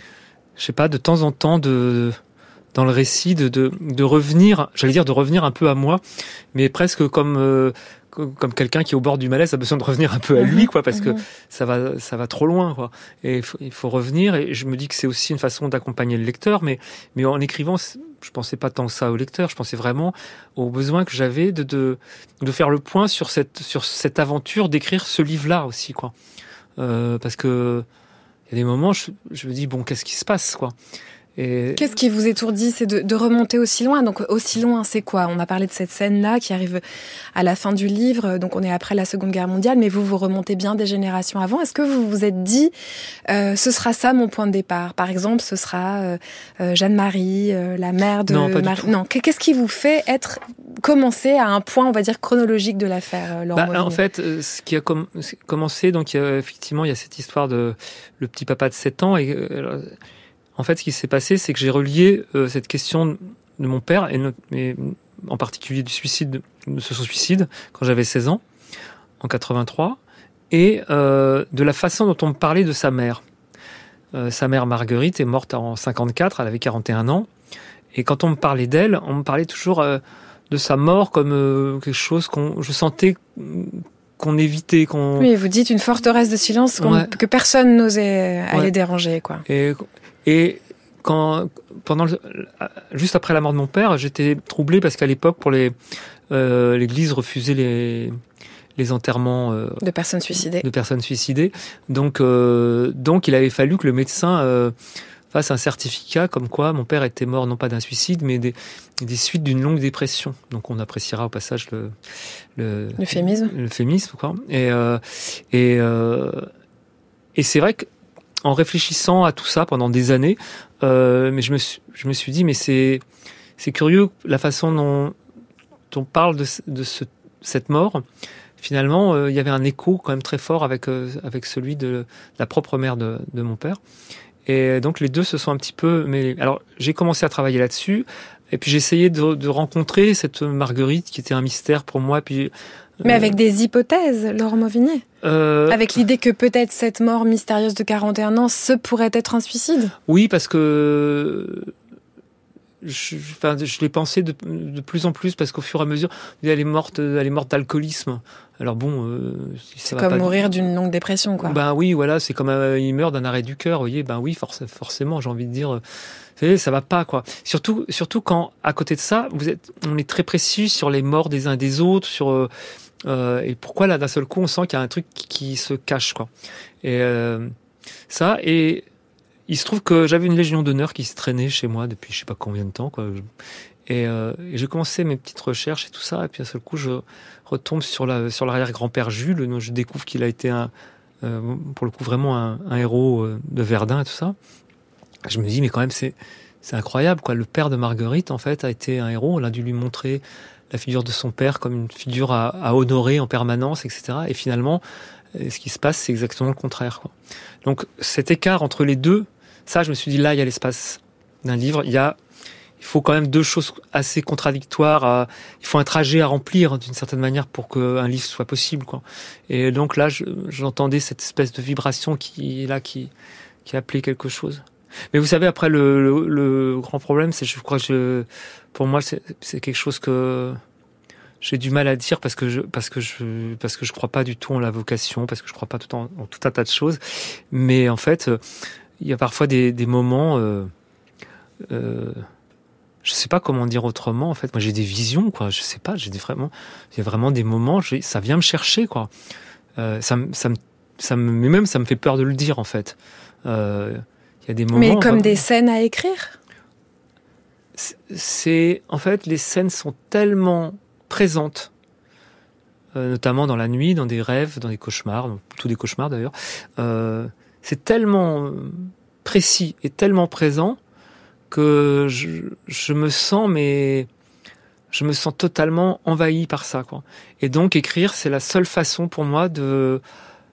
je sais pas, de temps en temps de dans le récit de, de, de revenir, j'allais dire de revenir un peu à moi, mais presque comme euh, comme quelqu'un qui est au bord du malaise a besoin de revenir un peu à lui, quoi, parce que ça va ça va trop loin, quoi. Et il faut, il faut revenir. Et je me dis que c'est aussi une façon d'accompagner le lecteur, mais mais en écrivant, je pensais pas tant que ça au lecteur. Je pensais vraiment au besoin que j'avais de de de faire le point sur cette sur cette aventure d'écrire ce livre-là aussi, quoi. Euh, parce que il y a des moments, je, je me dis bon, qu'est-ce qui se passe, quoi. Et... Qu'est-ce qui vous étourdit, c'est de, de remonter aussi loin. Donc aussi loin, c'est quoi? On a parlé de cette scène-là qui arrive à la fin du livre, donc on est après la Seconde Guerre mondiale, mais vous, vous remontez bien des générations avant. Est-ce que vous vous êtes dit, euh, ce sera ça mon point de départ? Par exemple, ce sera euh, euh, Jeanne-Marie, euh, la mère de... Non, pas Marie... du tout. Non, qu'est-ce qui vous fait être commencer à un point, on va dire, chronologique de l'affaire, euh, Laurent bah, En fait, euh, ce qui a com- commencé, donc il y a, effectivement, il y a cette histoire de le petit papa de sept ans, et... Euh, En fait, ce qui s'est passé, c'est que j'ai relié euh, cette question de mon père, et, no- et en particulier du suicide, de son suicide, quand j'avais seize ans, en quatre-vingt-trois, et euh, de la façon dont on me parlait de sa mère. Euh, sa mère Marguerite est morte en cinquante-quatre, elle avait quarante et un ans, et quand on me parlait d'elle, on me parlait toujours euh, de sa mort comme euh, quelque chose qu'on, je sentais qu'on évitait, qu'on... Oui, vous dites une forteresse de silence qu'on, ouais. que personne n'osait aller ouais. déranger, quoi. Et, et quand, pendant le, juste après la mort de mon père, j'étais troublé parce qu'à l'époque, pour les, euh, l'Église refusait les, les enterrements euh, de personnes suicidées. De personnes suicidées. Donc, euh, donc, il avait fallu que le médecin euh, fasse un certificat comme quoi mon père était mort non pas d'un suicide, mais des, des suites d'une longue dépression. Donc, on appréciera au passage le le l'euphémisme. L'euphémisme, quoi. Et euh, et euh, et c'est vrai que en réfléchissant à tout ça pendant des années, euh, mais je me suis, je me suis dit, mais c'est, c'est curieux la façon dont, dont on parle de, de ce, cette mort. Finalement, euh, il y avait un écho quand même très fort avec, euh, avec celui de la propre mère de, de mon père. Et donc les deux se sont un petit peu mêlés. Alors j'ai commencé à travailler là-dessus, et puis j'ai essayé de, de rencontrer cette Marguerite qui était un mystère pour moi. Puis mais avec des hypothèses, Laurent Mauvigné. Euh... Avec l'idée que peut-être cette mort mystérieuse de quarante et un ans, ce pourrait être un suicide. Oui, parce que je, enfin, je l'ai pensé de, de plus en plus, parce qu'au fur et à mesure, elle est morte, elle est morte d'alcoolisme. Alors bon, euh, si ça c'est va comme pas mourir d'une longue dépression, quoi. Ben oui, voilà, c'est comme euh, il meurt d'un arrêt du cœur, vous voyez. Ben oui, forc- forcément, j'ai envie de dire, euh, ça va pas, quoi. Surtout, surtout quand à côté de ça, vous êtes, on est très précis sur les morts des uns des autres, sur euh, euh, et pourquoi là d'un seul coup on sent qu'il y a un truc qui, qui se cache, quoi. Et euh, ça, et il se trouve que j'avais une Légion d'honneur qui se traînait chez moi depuis je sais pas combien de temps, quoi. Et, euh, et j'ai commencé mes petites recherches et tout ça, et puis d'un seul coup je retombe sur la sur l'arrière-grand-père Jules, dont je découvre qu'il a été un euh, pour le coup vraiment un, un héros euh, de Verdun et tout ça. Je me dis mais quand même c'est c'est incroyable, quoi. Le père de Marguerite en fait a été un héros. On a dû lui montrer la figure de son père comme une figure à, à honorer en permanence, et cetera. Et finalement, ce qui se passe, c'est exactement le contraire, quoi. Donc cet écart entre les deux, ça, je me suis dit là, il y a l'espace d'un livre. Il y a Il faut quand même deux choses assez contradictoires. À, il faut un trajet à remplir d'une certaine manière pour qu'un livre soit possible, quoi. Et donc là, je, j'entendais cette espèce de vibration qui là qui qui appelait quelque chose. Mais vous savez, après le, le, le grand problème, c'est je crois que je, pour moi, c'est, c'est quelque chose que j'ai du mal à dire parce que je parce que je parce que je crois pas du tout en la vocation, parce que je crois pas tout en, en tout un tas de choses. Mais en fait, il y a parfois des, des moments. Euh, euh, Je sais pas comment dire autrement, en fait. Moi, j'ai des visions, quoi. Je sais pas, j'ai des vraiment, il y a vraiment des moments, j'ai, ça vient me chercher, quoi. Euh, ça, me, ça me, ça me, mais même ça me fait peur de le dire, en fait. Euh, il y a des moments. Mais comme bah, des scènes à écrire. C'est, c'est, en fait, les scènes sont tellement présentes, euh, notamment dans la nuit, dans des rêves, dans des cauchemars, tous des cauchemars d'ailleurs. Euh, c'est tellement précis et tellement présent que je, je me sens, mais je me sens totalement envahi par ça, quoi. Et donc écrire, c'est la seule façon pour moi de,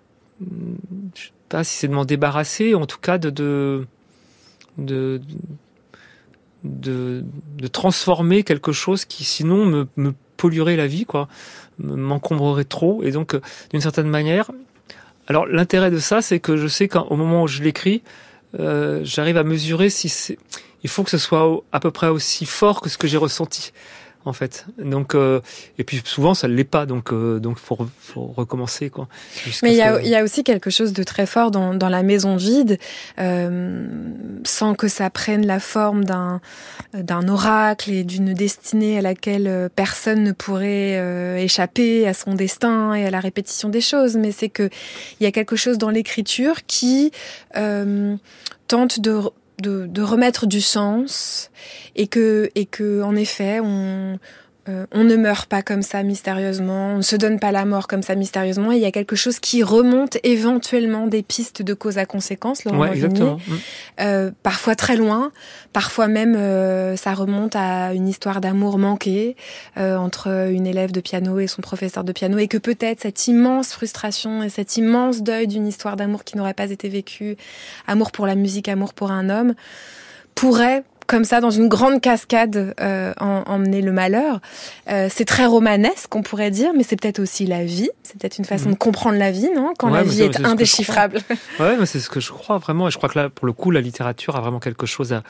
je sais pas si c'est de m'en débarrasser, en tout cas de de de de, de transformer quelque chose qui sinon me, me polluerait la vie, quoi, m'encombrerait trop. Et donc d'une certaine manière, alors l'intérêt de ça, c'est que je sais qu'au moment où je l'écris, euh, j'arrive à mesurer si c'est il faut que ce soit à peu près aussi fort que ce que j'ai ressenti, en fait. Donc, euh, et puis souvent ça ne l'est pas, donc euh, donc faut, faut recommencer, quoi. Mais il y a il y a aussi quelque chose de très fort dans dans la maison vide, euh, sans que ça prenne la forme d'un d'un oracle et d'une destinée à laquelle personne ne pourrait euh, échapper à son destin et à la répétition des choses. Mais c'est que il y a quelque chose dans l'écriture qui euh, tente de De, de remettre du sens et que et que en effet on euh, on ne meurt pas comme ça mystérieusement, on ne se donne pas la mort comme ça mystérieusement. Et il y a quelque chose qui remonte éventuellement des pistes de cause à conséquence. Laurent ouais, exactement. Euh, parfois très loin, parfois même euh, ça remonte à une histoire d'amour manqué euh, entre une élève de piano et son professeur de piano, et que peut-être cette immense frustration et cet immense deuil d'une histoire d'amour qui n'aurait pas été vécue, amour pour la musique, amour pour un homme, pourrait comme ça, dans une grande cascade, euh, en, emmener le malheur. Euh, c'est très romanesque, on pourrait dire, mais c'est peut-être aussi la vie. C'est peut-être une façon mmh. de comprendre la vie, non ? Quand ouais, la vie est, est indéchiffrable. Ouais, mais c'est ce que je crois vraiment. Et je crois que là, pour le coup, la littérature a vraiment quelque chose à,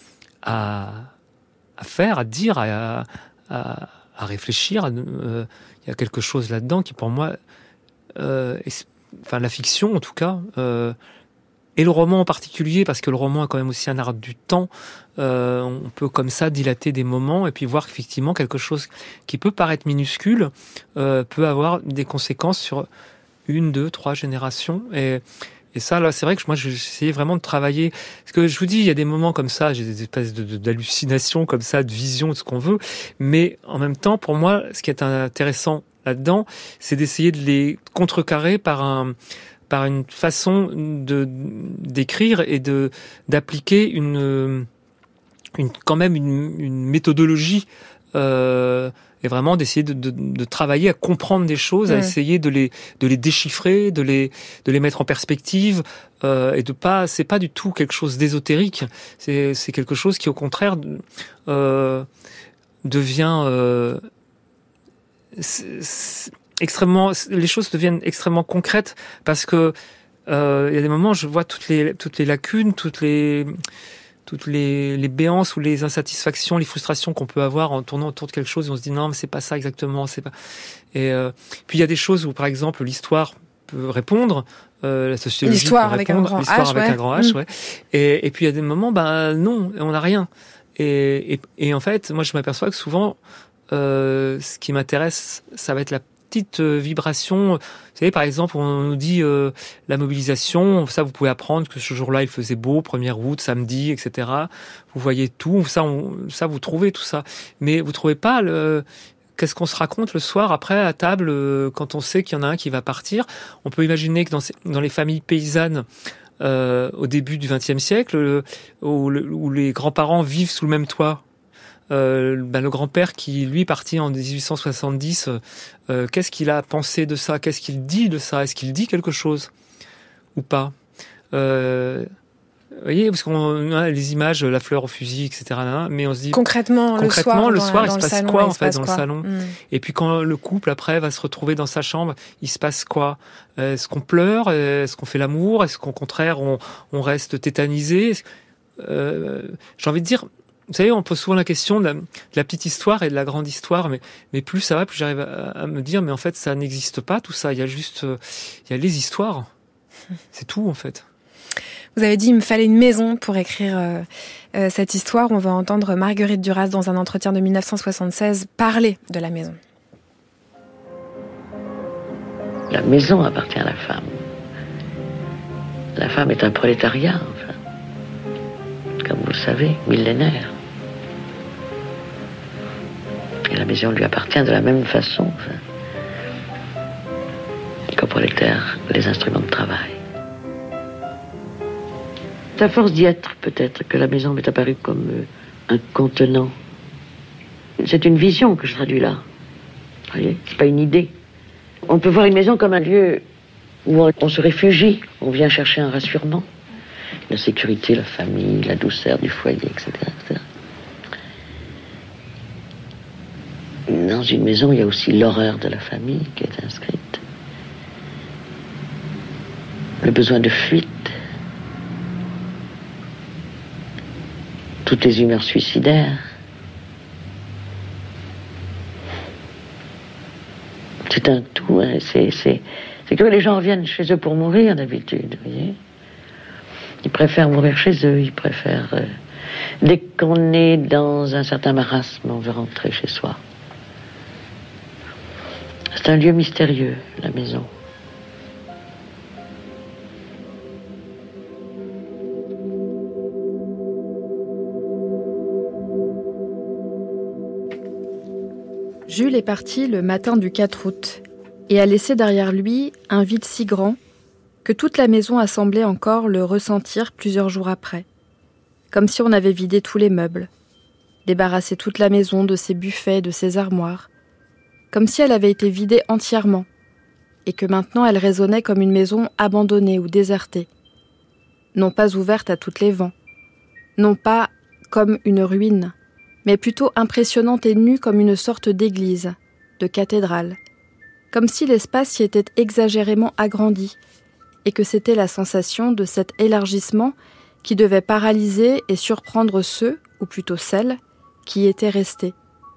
à, à faire, à dire, à, à, à réfléchir. Il euh, y a quelque chose là-dedans qui, pour moi, euh, est, enfin, la fiction, en tout cas, euh, et le roman en particulier, parce que le roman est quand même aussi un art du temps. Euh, on peut comme ça dilater des moments et puis voir qu'effectivement quelque chose qui peut paraître minuscule euh, peut avoir des conséquences sur une, deux, trois générations. Et, et ça, là, c'est vrai que moi, j'ai essayé vraiment de travailler. Parce que je vous dis, il y a des moments comme ça, j'ai des espèces de, de, d'hallucinations comme ça, de visions, de ce qu'on veut. Mais en même temps, pour moi, ce qui est intéressant là-dedans, c'est d'essayer de les contrecarrer par un... par une façon de d'écrire et de d'appliquer une une quand même une, une méthodologie euh, et vraiment d'essayer de, de de travailler à comprendre des choses, mmh. à essayer de les de les déchiffrer, de les de les mettre en perspective euh, et de pas c'est pas du tout quelque chose d'ésotérique, c'est c'est quelque chose qui au contraire euh, devient euh, c'est, c'est, extrêmement, les choses deviennent extrêmement concrètes parce que euh, il y a des moments où je vois toutes les toutes les lacunes, toutes les toutes les, les béances ou les insatisfactions, les frustrations qu'on peut avoir en tournant autour de quelque chose et on se dit non mais c'est pas ça exactement, c'est pas. Et euh, puis il y a des choses où par exemple l'histoire peut répondre, euh, la sociologie l'histoire peut avec répondre, un grand l'histoire H, avec ouais. un grand H, mmh. ouais. Et, et puis il y a des moments, ben non, on n'a rien. Et, et, et en fait, moi je m'aperçois que souvent, euh, ce qui m'intéresse, ça va être la petite vibration. Vous savez, par exemple, on nous dit euh, la mobilisation, ça vous pouvez apprendre que ce jour-là il faisait beau, premier août, samedi, et cetera. Vous voyez tout, ça, on, ça vous trouvez tout ça, mais vous trouvez pas le qu'est-ce qu'on se raconte le soir après à table euh, quand on sait qu'il y en a un qui va partir. On peut imaginer que dans, ces, dans les familles paysannes euh, au début du vingtième siècle, euh, où, où les grands-parents vivent sous le même toit. Euh, ben le grand-père qui lui est parti en dix-huit cent soixante-dix, euh, qu'est-ce qu'il a pensé de ça? Qu'est-ce qu'il dit de ça? Est-ce qu'il dit quelque chose ou pas? euh, Vous voyez, parce qu'on a les images, la fleur au fusil, et cetera. Mais on se dit concrètement, concrètement le le soir, soir, dans il le se passe salon, quoi il en se fait passe dans quoi le salon? mmh. Et puis quand le couple après va se retrouver dans sa chambre, il se passe quoi? Est-ce qu'on pleure? Est-ce qu'on fait l'amour? Est-ce qu'au contraire on, on reste tétanisé? euh, J'ai envie de dire. Vous savez, on pose souvent la question de la, de la petite histoire et de la grande histoire, mais, mais plus ça va, plus j'arrive à, à me dire, mais en fait, ça n'existe pas, tout ça. Il y a juste, euh, il y a les histoires. C'est tout, en fait. Vous avez dit, il me fallait une maison pour écrire euh, euh, cette histoire. On va entendre Marguerite Duras, dans un entretien de mille neuf cent soixante-seize, parler de la maison. La maison appartient à la femme. La femme est un prolétariat, enfin. Comme vous le savez, millénaire. Et la maison lui appartient de la même façon, enfin, qu'aux prolétaires, les instruments de travail. C'est à force d'y être, peut-être, que la maison m'est apparue comme euh, un contenant. C'est une vision que je traduis là. Vous voyez, c'est pas une idée. On peut voir une maison comme un lieu où on, on se réfugie, on vient chercher un rassurement. La sécurité, la famille, la douceur du foyer, et cetera, et cetera. Dans une maison, il y a aussi l'horreur de la famille qui est inscrite. Le besoin de fuite. Toutes les humeurs suicidaires. C'est un tout, hein. c'est, c'est, c'est que les gens reviennent chez eux pour mourir d'habitude, vous voyez. Ils préfèrent mourir chez eux, ils préfèrent... Euh, dès qu'on est dans un certain marasme, on veut rentrer chez soi. C'est un lieu mystérieux, la maison. Jules est parti le matin du quatre août et a laissé derrière lui un vide si grand que toute la maison a semblé encore le ressentir plusieurs jours après. Comme si on avait vidé tous les meubles, débarrassé toute la maison de ses buffets, de ses armoires. Comme si elle avait été vidée entièrement, et que maintenant elle résonnait comme une maison abandonnée ou désertée. Non pas ouverte à tous les vents, non pas comme une ruine, mais plutôt impressionnante et nue comme une sorte d'église, de cathédrale. Comme si l'espace y était exagérément agrandi, et que c'était la sensation de cet élargissement qui devait paralyser et surprendre ceux, ou plutôt celles, qui y étaient restés.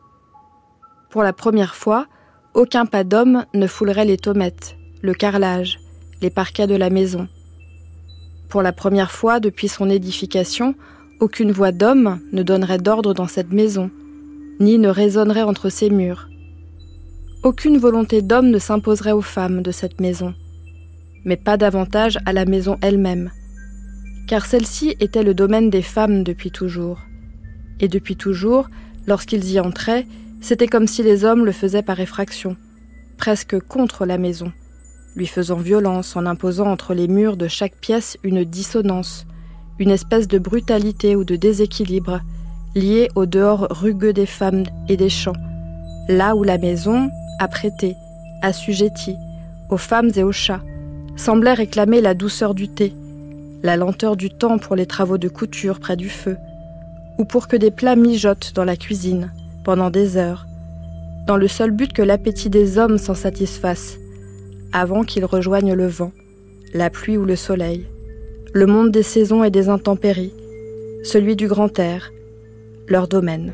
Pour la première fois, aucun pas d'homme ne foulerait les tommettes, le carrelage, les parquets de la maison. Pour la première fois depuis son édification, aucune voix d'homme ne donnerait d'ordre dans cette maison, ni ne résonnerait entre ses murs. Aucune volonté d'homme ne s'imposerait aux femmes de cette maison, mais pas davantage à la maison elle-même, car celle-ci était le domaine des femmes depuis toujours. Et depuis toujours, lorsqu'ils y entraient, c'était comme si les hommes le faisaient par effraction, presque contre la maison, lui faisant violence en imposant entre les murs de chaque pièce une dissonance, une espèce de brutalité ou de déséquilibre, liée au dehors rugueux des femmes et des champs, là où la maison, apprêtée, assujettie, aux femmes et aux chats, semblait réclamer la douceur du thé, la lenteur du temps pour les travaux de couture près du feu, ou pour que des plats mijotent dans la cuisine pendant des heures, dans le seul but que l'appétit des hommes s'en satisfasse, avant qu'ils rejoignent le vent, la pluie ou le soleil, le monde des saisons et des intempéries, celui du grand air, leur domaine.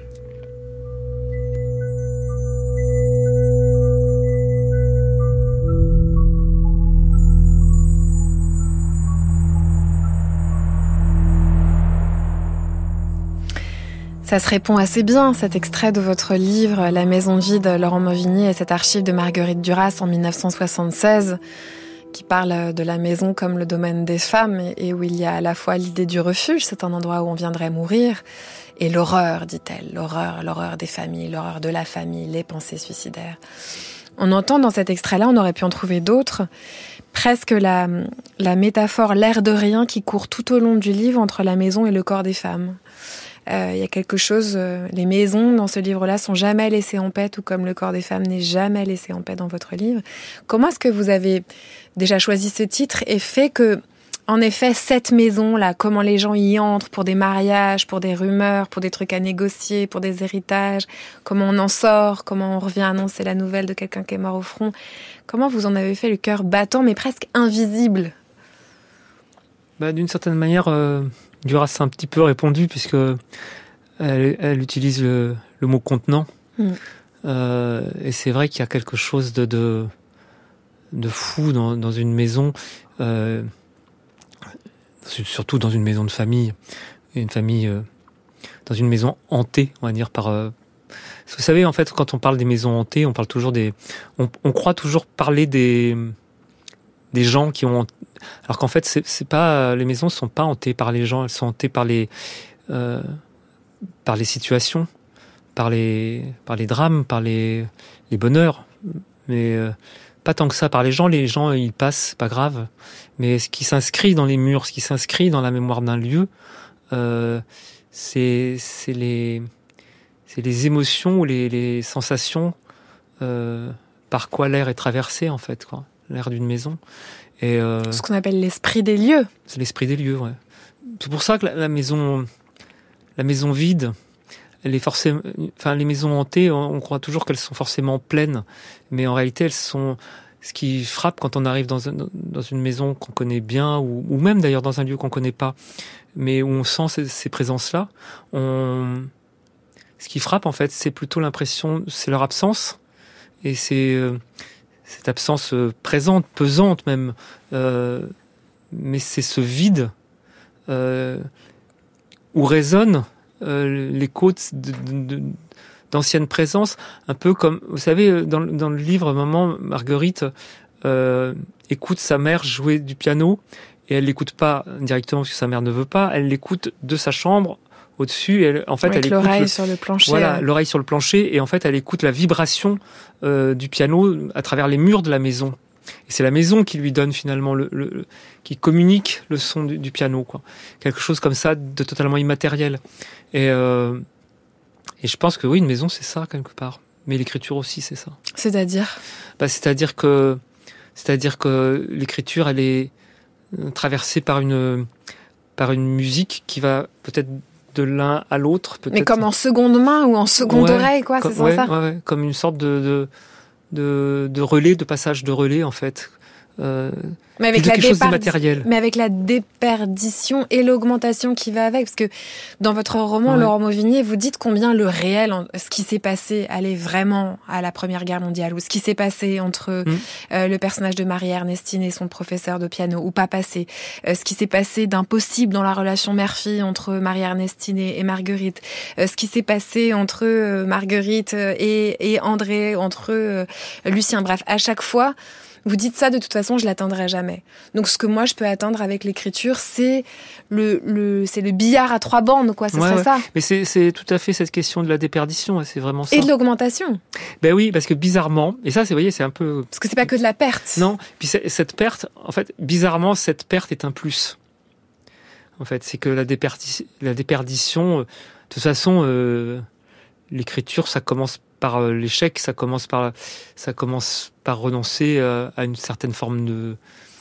Ça se répond assez bien, cet extrait de votre livre « La maison vide », Laurent Mauvigny, et cette archive de Marguerite Duras en dix-neuf cent soixante-seize, qui parle de la maison comme le domaine des femmes, et où il y a à la fois l'idée du refuge, c'est un endroit où on viendrait mourir, et l'horreur, dit-elle, l'horreur, l'horreur des familles, l'horreur de la famille, les pensées suicidaires. On entend dans cet extrait-là, on aurait pu en trouver d'autres, presque la, la métaphore l'air de rien qui court tout au long du livre entre la maison et le corps des femmes. Il euh, y a quelque chose, euh, les maisons dans ce livre-là sont jamais laissées en paix, tout comme le corps des femmes n'est jamais laissé en paix dans votre livre. Comment est-ce que vous avez déjà choisi ce titre et fait que, en effet, cette maison-là, comment les gens y entrent pour des mariages, pour des rumeurs, pour des trucs à négocier, pour des héritages, comment on en sort, comment on revient annoncer la nouvelle de quelqu'un qui est mort au front, comment vous en avez fait le cœur battant, mais presque invisible? Bah, d'une certaine manière... Euh... Duras a un petit peu répondu puisque elle, elle utilise le, le mot contenant. Mmh. Euh, et c'est vrai qu'il y a quelque chose de, de, de fou dans, dans une maison, euh, surtout dans une maison de famille, une famille euh, dans une maison hantée, on va dire par. Euh, vous savez, en fait, quand on parle des maisons hantées, on parle toujours des, on, on croit toujours parler des des gens qui ont, alors qu'en fait c'est, c'est pas, les maisons sont pas hantées par les gens, elles sont hantées par les euh, par les situations, par les par les drames, par les les bonheurs, mais euh, pas tant que ça par les gens. Les gens ils passent, c'est pas grave, mais ce qui s'inscrit dans les murs, ce qui s'inscrit dans la mémoire d'un lieu, euh, c'est c'est les c'est les émotions ou les les sensations euh, par quoi l'air est traversé en fait, quoi. L'air d'une maison. Et euh, ce qu'on appelle l'esprit des lieux. C'est l'esprit des lieux, ouais. C'est pour ça que la, la maison, la maison vide, elle est forcément, enfin les maisons hantées, on, on croit toujours qu'elles sont forcément pleines, mais en réalité elles sont. Ce qui frappe quand on arrive dans, un, dans une maison qu'on connaît bien, ou, ou même d'ailleurs dans un lieu qu'on connaît pas, mais où on sent ces, ces présences-là, on. Ce qui frappe en fait, c'est plutôt l'impression, c'est leur absence, et c'est euh, cette absence présente, pesante même, euh, mais c'est ce vide euh, où résonnent euh, l'écho de, de, de, d'anciennes présences, un peu comme, vous savez, dans, dans le livre, à un moment, Marguerite euh, écoute sa mère jouer du piano, et elle l'écoute pas directement parce que sa mère ne veut pas, elle l'écoute de sa chambre, au-dessus, et elle, en fait, avec elle l'oreille écoute le, sur le plancher. Voilà, ouais. l'oreille sur le plancher, et en fait, elle écoute la vibration euh, du piano à travers les murs de la maison. Et c'est la maison qui lui donne finalement le, le, le qui communique le son du, du piano, quoi. Quelque chose comme ça de totalement immatériel. Et euh, et je pense que oui, une maison, c'est ça quelque part. Mais l'écriture aussi, c'est ça. C'est-à-dire, bah, c'est-à-dire que, c'est-à-dire que l'écriture, elle est traversée par une par une musique qui va peut-être de l'un à l'autre, peut-être. Mais comme en seconde main ou en seconde ouais, oreille, quoi, comme, c'est ouais, ça ouais, ouais, comme une sorte de, de, de, de relais, de passage de relais, en fait. Euh, mais avec, la quelque chose déperdi- d'immatériel. mais avec la déperdition et l'augmentation qui va avec, parce que dans votre roman, ouais. Laurent Mauvigny, vous dites combien le réel, ce qui s'est passé, allait vraiment à la Première Guerre mondiale, ou ce qui s'est passé entre mmh. euh, le personnage de Marie-Ernestine et son professeur de piano, ou pas passé, euh, ce qui s'est passé d'impossible dans la relation mère-fille entre Marie-Ernestine et, et Marguerite, euh, ce qui s'est passé entre euh, Marguerite et, et André, entre euh, Lucien, bref, à chaque fois, vous dites ça, de toute façon, je l'atteindrai jamais. Donc, ce que moi, je peux atteindre avec l'écriture, c'est le, le, c'est le billard à trois bandes, quoi. Ce ouais, serait ouais. ça. Mais c'est, c'est tout à fait cette question de la déperdition, c'est vraiment ça. Et de l'augmentation. Ben oui, parce que bizarrement, et ça, c'est, vous voyez, c'est un peu... Parce que c'est pas que de la perte. Non, puis cette perte, en fait, bizarrement, cette perte est un plus. En fait, c'est que la, déperdi- la déperdition, de toute façon, euh, l'écriture, ça commence par euh, l'échec, ça commence par, ça commence par renoncer euh, à une certaine forme de,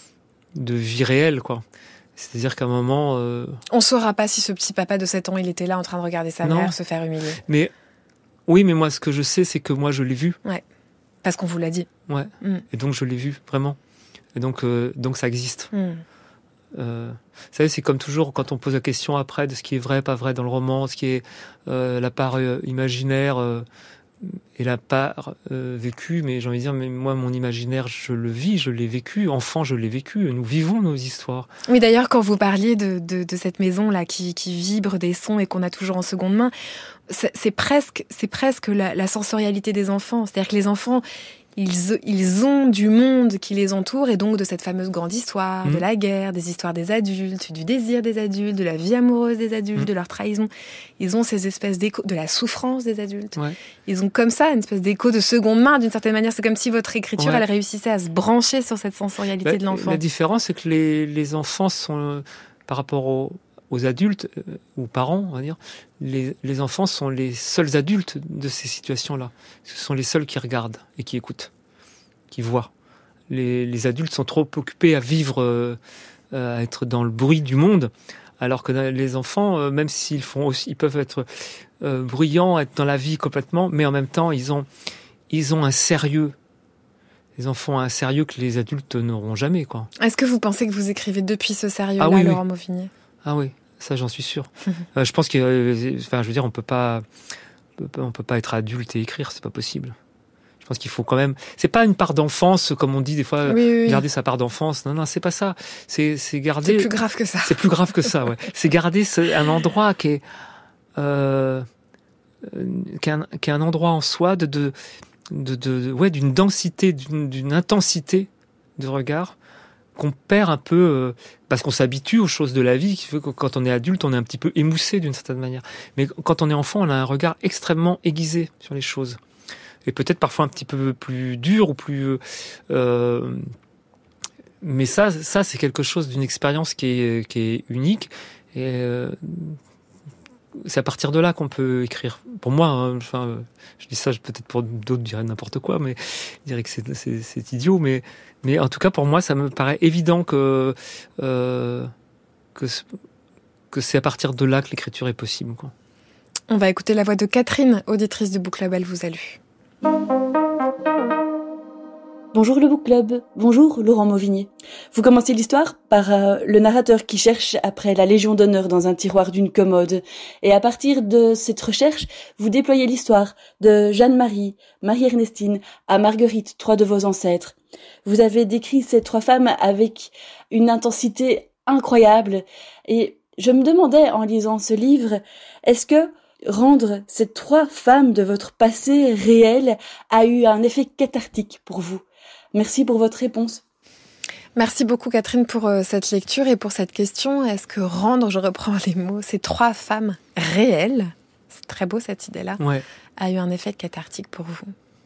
de vie réelle, quoi. C'est-à-dire qu'à un moment... Euh... On saura pas si ce petit papa de sept ans, il était là en train de regarder sa non. mère se faire humilier. Mais, oui, mais moi, ce que je sais, c'est que moi, je l'ai vu. Ouais. Parce qu'on vous l'a dit. Ouais. Mm. Et donc, je l'ai vu, vraiment. Et donc, euh, donc ça existe. Mm. Euh, vous savez, c'est comme toujours quand on pose la question après de ce qui est vrai, pas vrai dans le roman, ce qui est euh, la part euh, imaginaire euh, et la part euh, vécue. Mais j'ai envie de dire, mais moi, mon imaginaire, je le vis, je l'ai vécu. Enfant, je l'ai vécu. Nous vivons nos histoires. Oui, d'ailleurs, quand vous parliez de, de, de cette maison-là qui, qui vibre des sons et qu'on a toujours en seconde main, c'est, c'est presque, c'est presque la, la sensorialité des enfants. C'est-à-dire que les enfants... Ils, ils ont du monde qui les entoure et donc de cette fameuse grande histoire, mmh. de la guerre, des histoires des adultes, du désir des adultes, de la vie amoureuse des adultes, mmh. de leur trahison. Ils ont ces espèces d'échos, de la souffrance des adultes. Ouais. Ils ont comme ça une espèce d'écho de seconde main d'une certaine manière. C'est comme si votre écriture, ouais. elle réussissait à se brancher sur cette sensorialité bah, de l'enfant. La différence, c'est que les, les enfants sont, euh, par rapport aux, aux adultes, euh, ou parents, on va dire, les, les enfants sont les seuls adultes de ces situations-là. Ce sont les seuls qui regardent et qui écoutent, qui voient. Les, les adultes sont trop occupés à vivre, euh, à être dans le bruit du monde, alors que les enfants, euh, même s'ils font aussi, ils peuvent être euh, bruyants, être dans la vie complètement, mais en même temps, ils ont, ils ont un sérieux. Les enfants ont un sérieux que les adultes n'auront jamais, quoi. Est-ce que vous pensez que vous écrivez depuis ce sérieux-là, ah, oui, Laurent oui. Mauvigné ? Ah oui. Ça, j'en suis sûr. euh, je pense que, euh, enfin, je veux dire, on peut pas, on peut pas être adulte et écrire, c'est pas possible. Je pense qu'il faut quand même. C'est pas une part d'enfance, comme on dit des fois, oui, oui, oui. garder sa part d'enfance. Non, non, c'est pas ça. C'est, c'est garder. C'est plus grave que ça. C'est plus grave que ça, ouais. C'est garder ce, un endroit qui est, euh, qui est un, qui est un endroit en soi de, de, de, de ouais, d'une densité, d'une, d'une intensité de regard. Qu'on perd un peu euh, parce qu'on s'habitue aux choses de la vie, qui fait que quand on est adulte, on est un petit peu émoussé d'une certaine manière. Mais quand on est enfant, on a un regard extrêmement aiguisé sur les choses. Et peut-être parfois un petit peu plus dur ou plus... Euh, mais ça, ça c'est quelque chose d'une expérience qui est, qui est unique. Et euh, c'est à partir de là qu'on peut écrire. Pour moi, hein, enfin, je dis ça, peut-être pour d'autres, je dirais n'importe quoi, mais je dirais que c'est, c'est, c'est idiot, mais... Mais en tout cas, pour moi, ça me paraît évident que, euh, que, que c'est à partir de là que l'écriture est possible, quoi. On va écouter la voix de Catherine, auditrice du Book Club, elle vous a lu. Bonjour le Book Club, bonjour Laurent Mauvigné. Vous commencez l'histoire par euh, le narrateur qui cherche après la Légion d'honneur dans un tiroir d'une commode. Et à partir de cette recherche, vous déployez l'histoire de Jeanne-Marie, Marie-Ernestine à Marguerite, trois de vos ancêtres. Vous avez décrit ces trois femmes avec une intensité incroyable. Et je me demandais en lisant ce livre, est-ce que rendre ces trois femmes de votre passé réel a eu un effet cathartique pour vous ? Merci pour votre réponse. Merci beaucoup Catherine pour euh, cette lecture et pour cette question. Est-ce que rendre, je reprends les mots, ces trois femmes réelles, c'est très beau cette idée-là, ouais. a eu un effet cathartique pour vous ?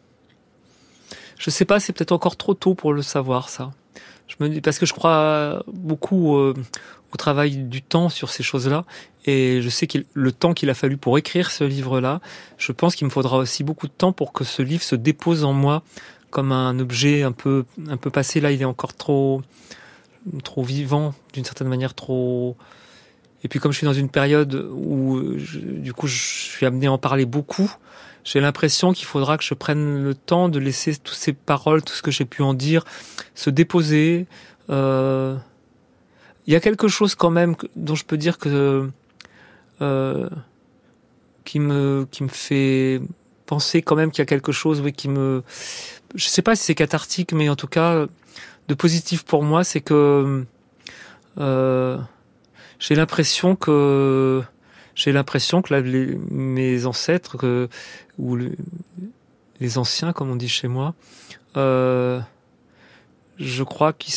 Je sais pas, c'est peut-être encore trop tôt pour le savoir, ça. Je me dis, parce que je crois beaucoup euh, au travail du temps sur ces choses-là, et je sais que le temps qu'il a fallu pour écrire ce livre-là, je pense qu'il me faudra aussi beaucoup de temps pour que ce livre se dépose en moi comme un objet un peu, un peu passé. Là, il est encore trop, trop vivant, d'une certaine manière, trop... Et puis comme je suis dans une période où, je, du coup, je suis amené à en parler beaucoup, j'ai l'impression qu'il faudra que je prenne le temps de laisser toutes ces paroles, tout ce que j'ai pu en dire, se déposer. Euh... Il y a quelque chose quand même dont je peux dire que euh... qui me qui me fait penser quand même qu'il y a quelque chose, oui, qui me, je sais pas si c'est cathartique, mais en tout cas de positif pour moi, c'est que euh... j'ai l'impression que J'ai l'impression que là, les, mes ancêtres, que, ou le, les anciens, comme on dit chez moi, euh, je crois qu'ils,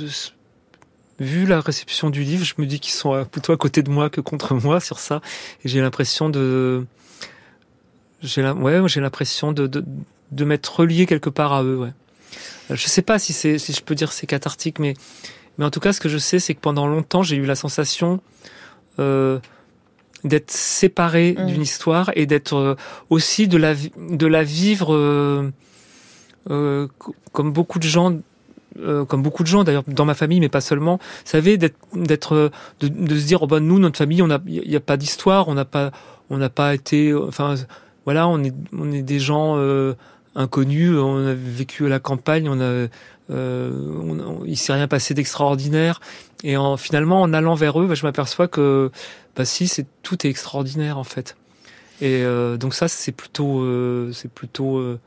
vu la réception du livre, je me dis qu'ils sont plutôt à côté de moi que contre moi sur ça. Et j'ai l'impression de, j'ai la, ouais, j'ai l'impression de, de, de m'être relié quelque part à eux. Ouais. Je sais pas si c'est, si je peux dire c'est cathartique, mais, mais en tout cas, ce que je sais, c'est que pendant longtemps, j'ai eu la sensation euh, d'être séparé mmh. d'une histoire et d'être euh, aussi de la de la vivre euh, euh, comme beaucoup de gens euh, comme beaucoup de gens d'ailleurs dans ma famille, mais pas seulement, vous savez, d'être d'être de, de se dire oh ben nous, notre famille, on a il y a pas d'histoire, on n'a pas on n'a pas été, enfin voilà, on est on est des gens euh, inconnu, on a vécu à la campagne, on a, euh, on, on, il s'est rien passé d'extraordinaire. Et en, finalement, en allant vers eux, bah, je m'aperçois que, bah si, c'est tout est extraordinaire en fait. Et euh, donc ça, c'est plutôt, euh, c'est plutôt euh,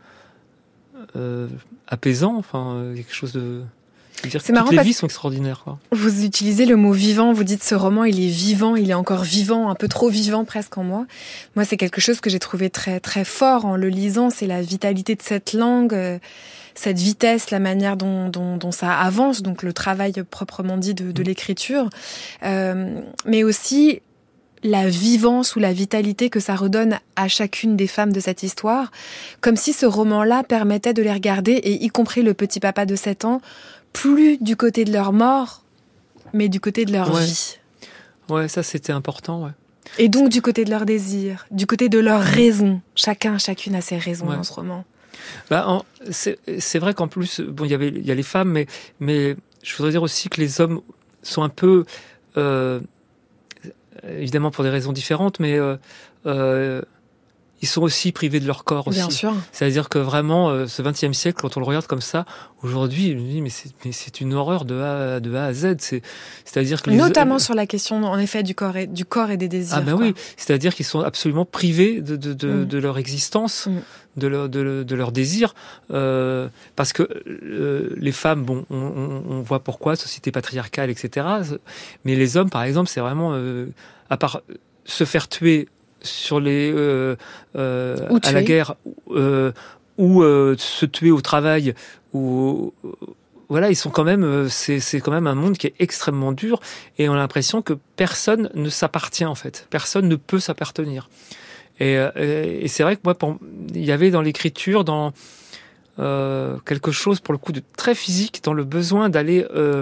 euh, apaisant. Enfin, quelque chose de. Dire C'est que marrant toutes les parce vies sont extraordinaires, quoi. Vous utilisez le mot vivant, vous dites ce roman, il est vivant, il est encore vivant, un peu trop vivant presque en moi. Moi, c'est quelque chose que j'ai trouvé très très fort en le lisant, c'est la vitalité de cette langue, euh, cette vitesse, la manière dont, dont, dont ça avance, donc le travail proprement dit de, de l'écriture, euh, mais aussi la vivance ou la vitalité que ça redonne à chacune des femmes de cette histoire, comme si ce roman-là permettait de les regarder, et y compris le petit papa de sept ans, plus du côté de leur mort, mais du côté de leur ouais. vie. Ouais, ça c'était important, ouais. Et donc du côté de leur désir, du côté de leur raison. Chacun, chacune a ses raisons ouais. dans ce roman. Bah, en, c'est, c'est vrai qu'en plus, bon, il y avait, il y a les femmes, mais, mais je voudrais dire aussi que les hommes sont un peu, euh, évidemment pour des raisons différentes, mais euh, euh, ils sont aussi privés de leur corps aussi. Bien sûr. C'est-à-dire que vraiment, euh, ce vingtième siècle, quand on le regarde comme ça, aujourd'hui, je me dis, mais c'est, mais c'est une horreur de A, de A à Z. C'est, c'est-à-dire que les... Notamment sur la question, en effet, du corps et, du corps et des désirs. Ah ben quoi. oui, c'est-à-dire qu'ils sont absolument privés de, de, de, Mm. de leur existence, Mm. de leur, de, de leur désir. Euh, parce que euh, les femmes, bon, on, on, on voit pourquoi, société patriarcale, et cetera. Mais les hommes, par exemple, c'est vraiment, euh, à part se faire tuer sur les euh, euh, à la guerre euh, ou euh, se tuer au travail, ou voilà, ils sont quand même, c'est c'est quand même un monde qui est extrêmement dur, et on a l'impression que personne ne s'appartient en fait, personne ne peut s'appartenir. Et, et, et c'est vrai que moi, pour, il y avait dans l'écriture, dans euh, quelque chose pour le coup de très physique, dans le besoin d'aller euh,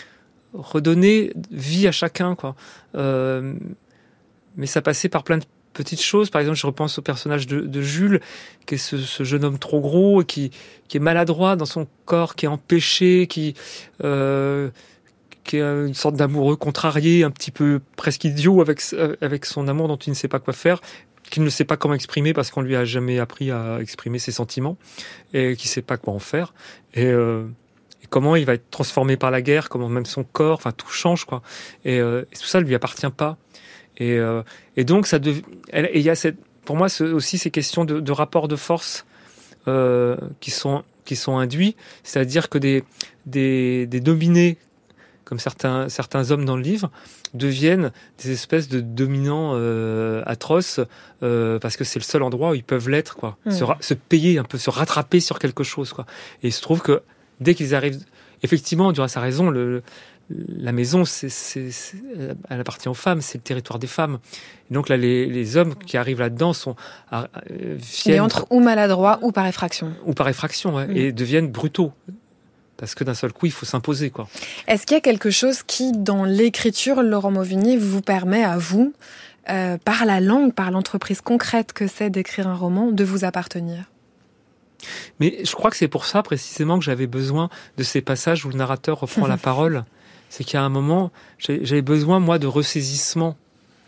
redonner vie à chacun, quoi. Euh, mais ça passait par plein de petites choses. Par exemple, je repense au personnage de, de Jules, qui est ce, ce jeune homme trop gros, qui, qui est maladroit dans son corps, qui est empêché, qui, euh, qui a une sorte d'amoureux contrarié, un petit peu presque idiot avec, avec son amour dont il ne sait pas quoi faire, qu'il ne sait pas comment exprimer parce qu'on lui a jamais appris à exprimer ses sentiments, et qui ne sait pas quoi en faire. Et, euh, et comment il va être transformé par la guerre, comment même son corps, enfin tout change, quoi. Et, euh, et tout ça ne lui appartient pas. Et, euh, et donc, ça dev... et il y a cette, pour moi, aussi ces questions de, de rapport de force euh, qui sont qui sont induits, c'est-à-dire que des des, des dominés, comme certains certains hommes dans le livre, deviennent des espèces de dominants euh, atroces euh, parce que c'est le seul endroit où ils peuvent l'être, quoi. Mmh. Se, ra- se payer un peu, se rattraper sur quelque chose, quoi. Et il se trouve que dès qu'ils arrivent, effectivement, Duras a raison, le la maison, c'est, c'est, c'est, elle appartient aux femmes, c'est le territoire des femmes. Et donc là, les, les hommes qui arrivent là-dedans sont euh, viennent, ils entrent ou maladroits ou par effraction. Ou par effraction, ouais, mmh. et deviennent brutaux. Parce que d'un seul coup, il faut s'imposer, quoi. Est-ce qu'il y a quelque chose qui, dans l'écriture, Laurent Mauvigny, vous permet à vous, euh, par la langue, par l'entreprise concrète que c'est d'écrire un roman, de vous appartenir ? Mais je crois que c'est pour ça, précisément, que j'avais besoin de ces passages où le narrateur reprend la parole. C'est qu'à un moment, j'avais besoin, moi, de ressaisissement.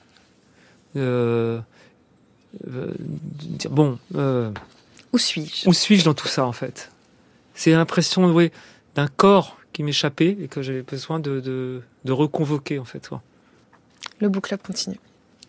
Euh, euh, de dire, bon... Euh, où suis-je ? Où suis-je dans tout ça, en fait ? C'est l'impression, oui, d'un corps qui m'échappait et que j'avais besoin de, de, de reconvoquer, en fait. Quoi. Le book club continue.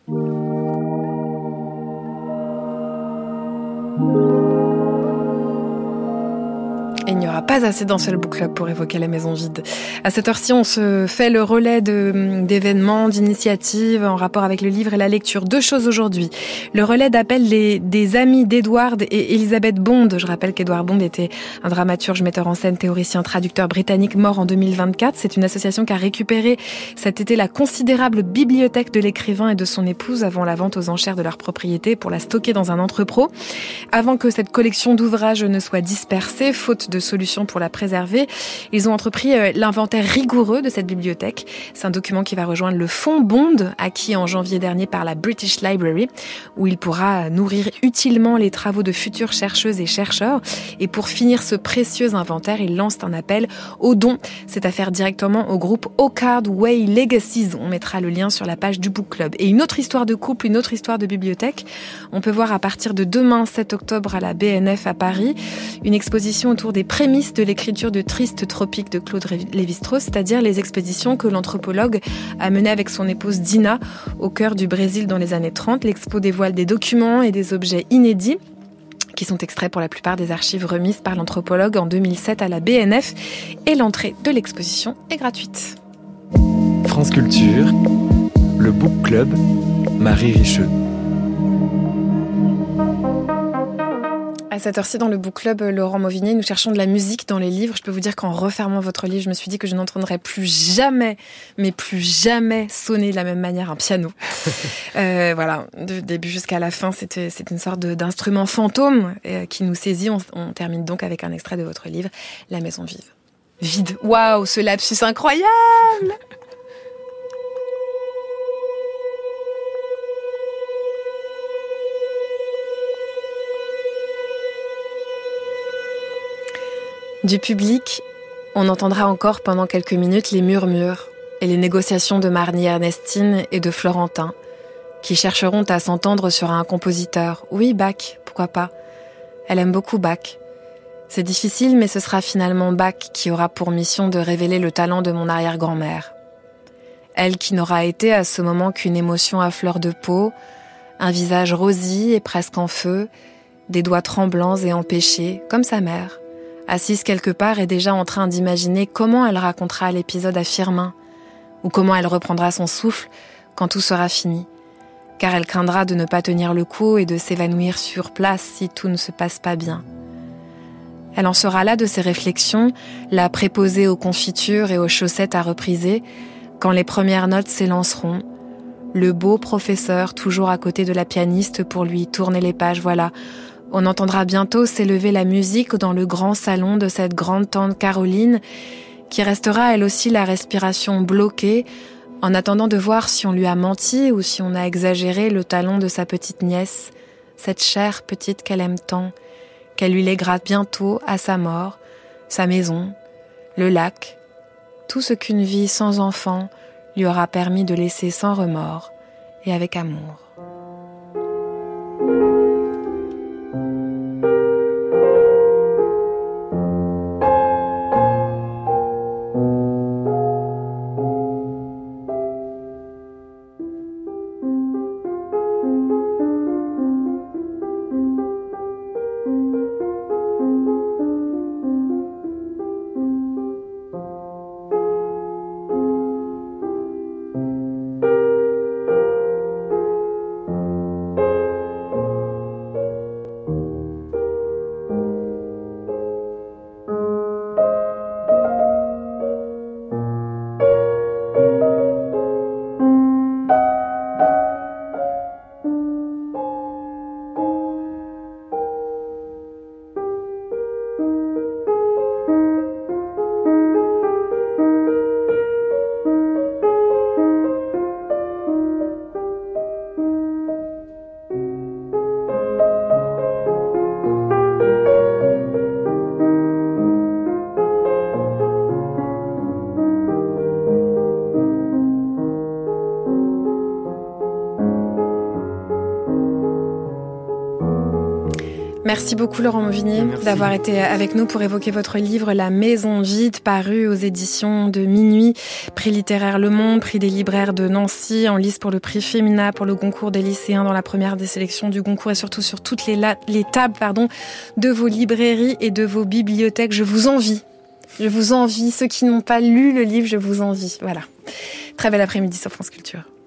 Et il n'y aura pas assez d'un seul book club pour évoquer la maison vide. À cette heure-ci, on se fait le relais de, d'événements, d'initiatives en rapport avec le livre et la lecture. Deux choses aujourd'hui. Le relais d'appel des, des amis d'Edward et Elisabeth Bond. Je rappelle qu'Edward Bond était un dramaturge, metteur en scène, théoricien, traducteur britannique mort en deux mille vingt-quatre. C'est une association qui a récupéré cet été la considérable bibliothèque de l'écrivain et de son épouse avant la vente aux enchères de leur propriété pour la stocker dans un entrepôt. Avant que cette collection d'ouvrages ne soit dispersée, faute de solution solutions pour la préserver. Ils ont entrepris l'inventaire rigoureux de cette bibliothèque. C'est un document qui va rejoindre le fonds Bond, acquis en janvier dernier par la British Library, où il pourra nourrir utilement les travaux de futures chercheuses et chercheurs. Et pour finir ce précieux inventaire, ils lancent un appel aux dons. C'est à faire directement au groupe Oakard Way Legacies. On mettra le lien sur la page du Book Club. Et une autre histoire de couple, une autre histoire de bibliothèque. On peut voir à partir de demain, sept octobre, à la B N F à Paris, une exposition autour des prémices de l'écriture de Triste Tropique de Claude Lévi-Strauss, c'est-à-dire les expéditions que l'anthropologue a menées avec son épouse Dina au cœur du Brésil dans les années trente. L'expo dévoile des documents et des objets inédits qui sont extraits pour la plupart des archives remises par l'anthropologue en deux mille sept à la B N F, et l'entrée de l'exposition est gratuite. France Culture, le Book Club, Marie Richeux. À cette heure-ci, dans le Book Club, Laurent Mauvignier, nous cherchons de la musique dans les livres. Je peux vous dire qu'en refermant votre livre, je me suis dit que je n'entendrais plus jamais, mais plus jamais sonner de la même manière un piano. euh, voilà, du début jusqu'à la fin, c'était, c'est une sorte de, d'instrument fantôme euh, qui nous saisit. On, on termine donc avec un extrait de votre livre, La Maison Vive. Vide. Waouh, ce lapsus incroyable! Du public, on entendra encore pendant quelques minutes les murmures et les négociations de Marnie-Ernestine et de Florentin, qui chercheront à s'entendre sur un compositeur. Oui, Bach, pourquoi pas. Elle aime beaucoup Bach. C'est difficile, mais ce sera finalement Bach qui aura pour mission de révéler le talent de mon arrière-grand-mère. Elle qui n'aura été à ce moment qu'une émotion à fleur de peau, un visage rosy et presque en feu, des doigts tremblants et empêchés, comme sa mère, assise quelque part et déjà en train d'imaginer comment elle racontera l'épisode à Firmin, ou comment elle reprendra son souffle quand tout sera fini, car elle craindra de ne pas tenir le coup et de s'évanouir sur place si tout ne se passe pas bien. Elle en sera là de ses réflexions, la préposée aux confitures et aux chaussettes à repriser, quand les premières notes s'élanceront, le beau professeur toujours à côté de la pianiste pour lui tourner les pages, voilà. On entendra bientôt s'élever la musique dans le grand salon de cette grande tante Caroline, qui restera elle aussi la respiration bloquée, en attendant de voir si on lui a menti ou si on a exagéré le talent de sa petite nièce, cette chère petite qu'elle aime tant, qu'elle lui léguera bientôt à sa mort, sa maison, le lac, tout ce qu'une vie sans enfant lui aura permis de laisser sans remords et avec amour. Merci beaucoup Laurent Mauvignier Merci. d'avoir été avec nous pour évoquer votre livre La Maison Vide, paru aux éditions de Minuit, prix littéraire Le Monde, prix des libraires de Nancy, en lice pour le prix Femina, pour le Goncourt des lycéens dans la première des sélections du Goncourt et surtout sur toutes les, la- les tables pardon, de vos librairies et de vos bibliothèques. Je vous envie. Je vous envie. Ceux qui n'ont pas lu le livre, je vous envie. Voilà. Très bel après-midi sur France Culture.